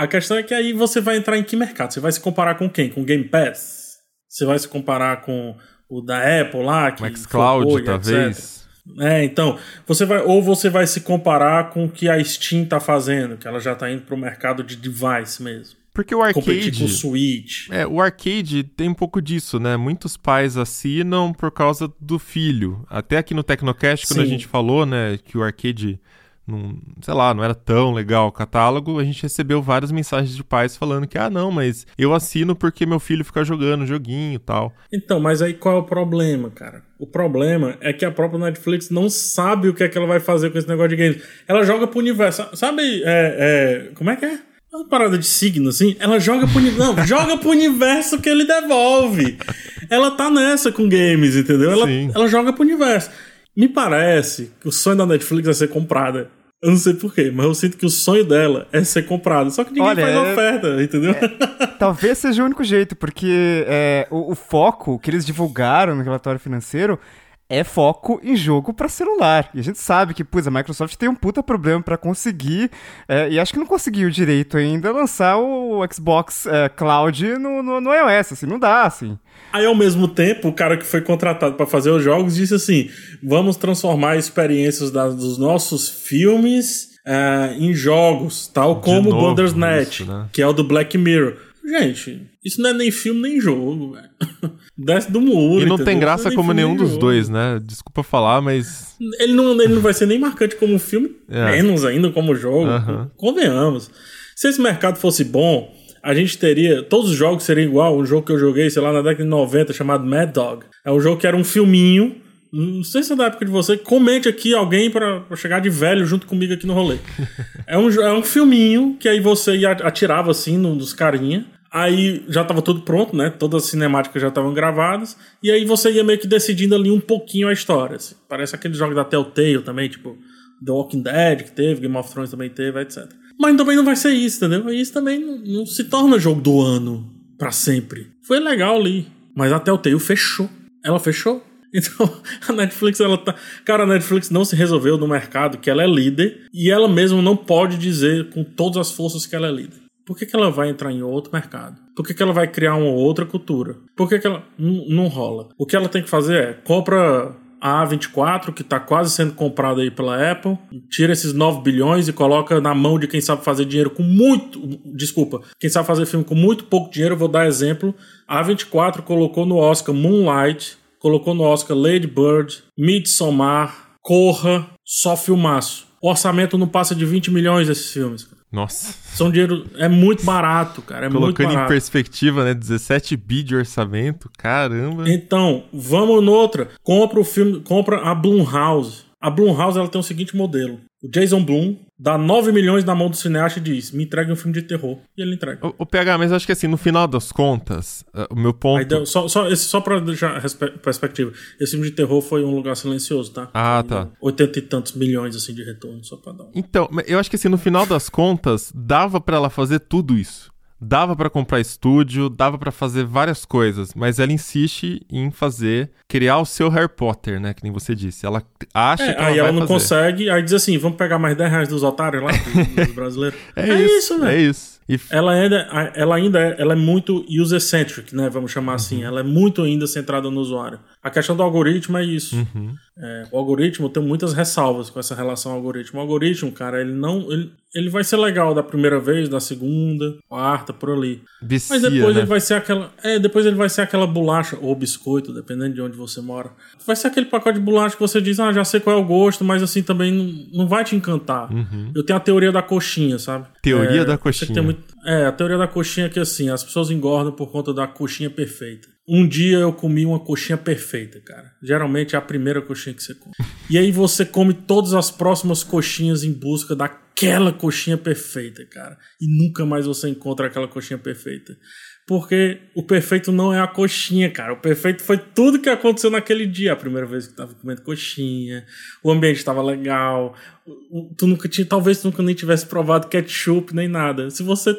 A questão é que aí você vai entrar em que mercado? Você vai se comparar com quem? Com o Game Pass? Você vai se comparar com o da Apple lá? Que Xcloud, talvez. É, então, você vai, ou você vai se comparar com o que a Steam tá fazendo, que ela já tá indo pro mercado de device mesmo. Porque o arcade... Competir com o Switch. É, o arcade tem um pouco disso, né? Muitos pais assinam por causa do filho. Até aqui no Tecnocast, quando Sim. a gente falou, né, que o arcade... Não, sei lá, não era tão legal o catálogo, a gente recebeu várias mensagens de pais falando que, ah, não, mas eu assino porque meu filho fica jogando joguinho e tal. Então, mas aí qual é o problema, cara? O problema é que a própria Netflix não sabe o que é que ela vai fazer com esse negócio de games. Ela joga pro universo, sabe, é, é, como é que é? Uma parada de signo, assim, ela joga pro universo, não, joga pro universo que ele devolve. Ela tá nessa com games, entendeu? Ela, ela joga pro universo. Me parece que o sonho da Netflix é ser comprada. Eu não sei porquê, mas eu sinto que o sonho dela é ser comprada. Só que ninguém Olha, faz é... oferta, entendeu? É, talvez seja o único jeito, porque é, o, o foco que eles divulgaram no relatório financeiro é foco em jogo para celular. E a gente sabe que, pois, a Microsoft tem um puta problema para conseguir, é, e acho que não conseguiu direito ainda, lançar o Xbox é, Cloud no, no, no iOS, assim, não dá, assim. Aí, ao mesmo tempo, o cara que foi contratado para fazer os jogos disse assim, vamos transformar experiências das, dos nossos filmes é, em jogos, tal De como o Bandersnatch, né? Que é o do Black Mirror. Gente, isso não é nem filme nem jogo, velho. Desce do muro. E não entendeu? tem graça não como nenhum dos dois, né? Desculpa falar, mas... Ele não, ele não vai ser nem marcante como filme, é. menos ainda como jogo. Uhum. Convenhamos. Se esse mercado fosse bom, a gente teria... Todos os jogos seriam igual. Um jogo que eu joguei, sei lá, na década de noventa, chamado Mad Dog. É um jogo que era um filminho. Não sei se é da época de você. Comente aqui alguém pra, pra chegar de velho junto comigo aqui no rolê. é, um, é um filminho que aí você ia, atirava assim no, nos carinha. Aí já tava tudo pronto, né? Todas as cinemáticas já estavam gravadas. E aí você ia meio que decidindo ali um pouquinho a história. Assim. Parece aqueles jogos da Telltale também, tipo The Walking Dead que teve, Game of Thrones também teve, etcétera. Mas também não vai ser isso, entendeu? Isso também não, não se torna jogo do ano pra sempre. Foi legal ali. Mas a Telltale fechou. Ela fechou. Então, a Netflix, ela tá... Cara, a Netflix não se resolveu no mercado que ela é líder. E ela mesma não pode dizer com todas as forças que ela é líder. Por que que ela vai entrar em outro mercado? Por que que ela vai criar uma outra cultura? Por que que ela... Não, não rola. O que ela tem que fazer é... Compra a A vinte e quatro, que está quase sendo comprada aí pela Apple. Tira esses nove bilhões e coloca na mão de quem sabe fazer dinheiro com muito... Desculpa. Quem sabe fazer filme com muito pouco dinheiro. Eu vou dar exemplo. A A vinte e quatro colocou no Oscar Moonlight. Colocou no Oscar Lady Bird. Midsommar. Corra. Só filmaço. O orçamento não passa de vinte milhões desses filmes, cara. Nossa. São dinheiro... É muito barato, cara. É Colocando muito barato. Em perspectiva, né? dezessete bi de orçamento. Caramba. Então, vamos noutra. Compra o filme... Compra a Blumhouse. A Blumhouse, ela tem o seguinte modelo. O Jason Blum dá nove milhões na mão do cineasta e diz, me entregue um filme de terror. E ele entrega. O, o P H, mas eu acho que assim, no final das contas, uh, o meu ponto... Deu, só, só, esse, só pra deixar a perspectiva, esse filme de terror foi Um Lugar Silencioso, tá? Ah, foi tá. oitenta e tantos milhões, assim, de retorno, só pra dar um... Então, eu acho que assim, no final das contas, dava pra ela fazer tudo isso. Dava pra comprar estúdio, dava pra fazer várias coisas, mas ela insiste em fazer, criar o seu Harry Potter, né, que nem você disse. Ela acha é, que ela aí vai ela não fazer. consegue, aí diz assim, vamos pegar mais dez reais dos otários lá, dos, dos brasileiros. é, é isso, isso, né? É isso. E... Ela ainda, ela ainda é, ela é muito user-centric, né, vamos chamar assim. Uhum. Ela é muito ainda centrada no usuário. A questão do algoritmo é isso. Uhum. É, o algoritmo, tem muitas ressalvas com essa relação ao algoritmo. O algoritmo, cara, ele não... Ele, ele vai ser legal da primeira vez, da segunda, quarta, por ali. Vicia, mas depois né? ele vai ser aquela... É, depois ele vai ser aquela bolacha, ou biscoito, dependendo de onde você mora. Vai ser aquele pacote de bolacha que você diz, ah, já sei qual é o gosto, mas assim, também não, não vai te encantar. Uhum. Eu tenho a teoria da coxinha, sabe? Teoria é, da coxinha. Tem muito, é, a teoria da coxinha é que assim, as pessoas engordam por conta da coxinha perfeita. Um dia eu comi uma coxinha perfeita, cara. Geralmente é a primeira coxinha que você come. E aí você come todas as próximas coxinhas em busca daquela coxinha perfeita, cara. E nunca mais você encontra aquela coxinha perfeita. Porque o perfeito não é a coxinha, cara. O perfeito foi tudo que aconteceu naquele dia. A primeira vez que tava comendo coxinha, o ambiente estava legal, tu nunca tinha, talvez tu nunca nem tivesse provado ketchup nem nada. Se você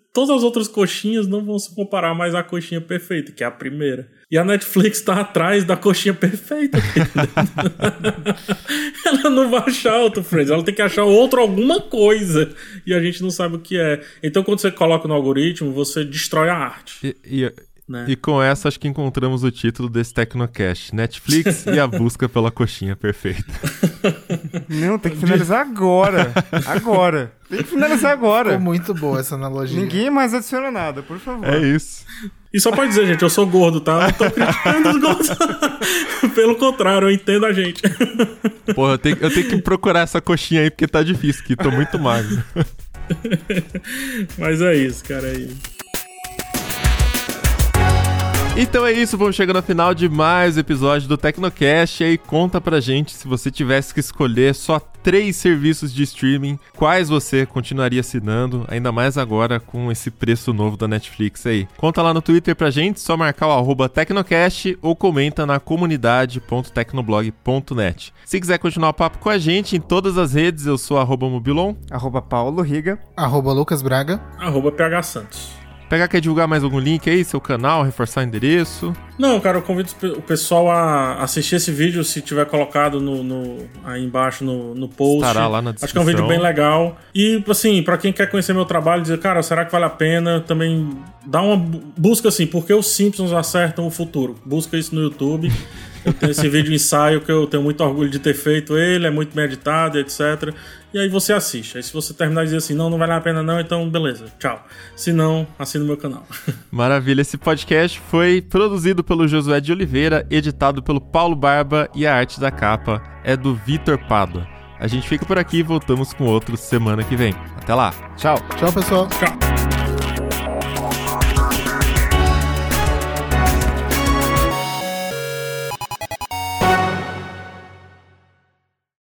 todas as outras coxinhas não vão se comparar mais à coxinha perfeita, que é a primeira. E a Netflix tá atrás da coxinha perfeita. Ela não vai achar outro Friends, ela tem que achar outro alguma coisa. E a gente não sabe o que é. Então, quando você coloca no algoritmo, você destrói a arte. E, e, né? E com essa, acho que encontramos o título desse Tecnocast. Netflix e a busca pela coxinha perfeita. Não, tem que finalizar agora. Agora. Tem que finalizar agora. Ficou muito boa essa analogia. Ninguém mais adiciona nada, por favor. É isso. E só pode dizer, gente, eu sou gordo, tá? Eu não tô criticando os gordos. Pelo contrário, eu entendo a gente. Porra, eu tenho, eu tenho que procurar essa coxinha aí, porque tá difícil, que tô muito magro. Mas é isso, cara, é isso. Então é isso, vamos chegando ao final de mais um episódio do Tecnocast. E aí conta pra gente, se você tivesse que escolher só três serviços de streaming, quais você continuaria assinando, ainda mais agora com esse preço novo da Netflix aí. Conta lá no Twitter pra gente, só marcar o arroba Tecnocast ou comenta na comunidade ponto tecnoblog ponto net. Se quiser continuar o papo com a gente em todas as redes, eu sou arroba Mobilon, arroba Paulo Riga, arroba Lucas Braga, arroba P H Santos. Pegar, quer divulgar mais algum link aí, seu canal, reforçar o endereço? Não, cara, eu convido o pessoal a assistir esse vídeo, se tiver colocado no, no, aí embaixo no, no post. Estará lá na descrição. Acho que é um vídeo bem legal. E, assim, pra quem quer conhecer meu trabalho, dizer, cara, será que vale a pena? Também dá uma busca, assim, porque os Simpsons acertam o futuro. Busca isso no YouTube. Eu tenho esse vídeo ensaio que eu tenho muito orgulho de ter feito ele, é muito bem editado, etcétera. E aí você assiste. Aí se você terminar e dizer assim, não, não vale a pena não, então beleza, tchau. Se não, assina o meu canal. Maravilha, esse podcast foi produzido pelo Josué de Oliveira, editado pelo Paulo Barba e a arte da capa é do Vitor Pádua. A gente fica por aqui e voltamos com outro semana que vem. Até lá. Tchau. Tchau, pessoal. Tchau.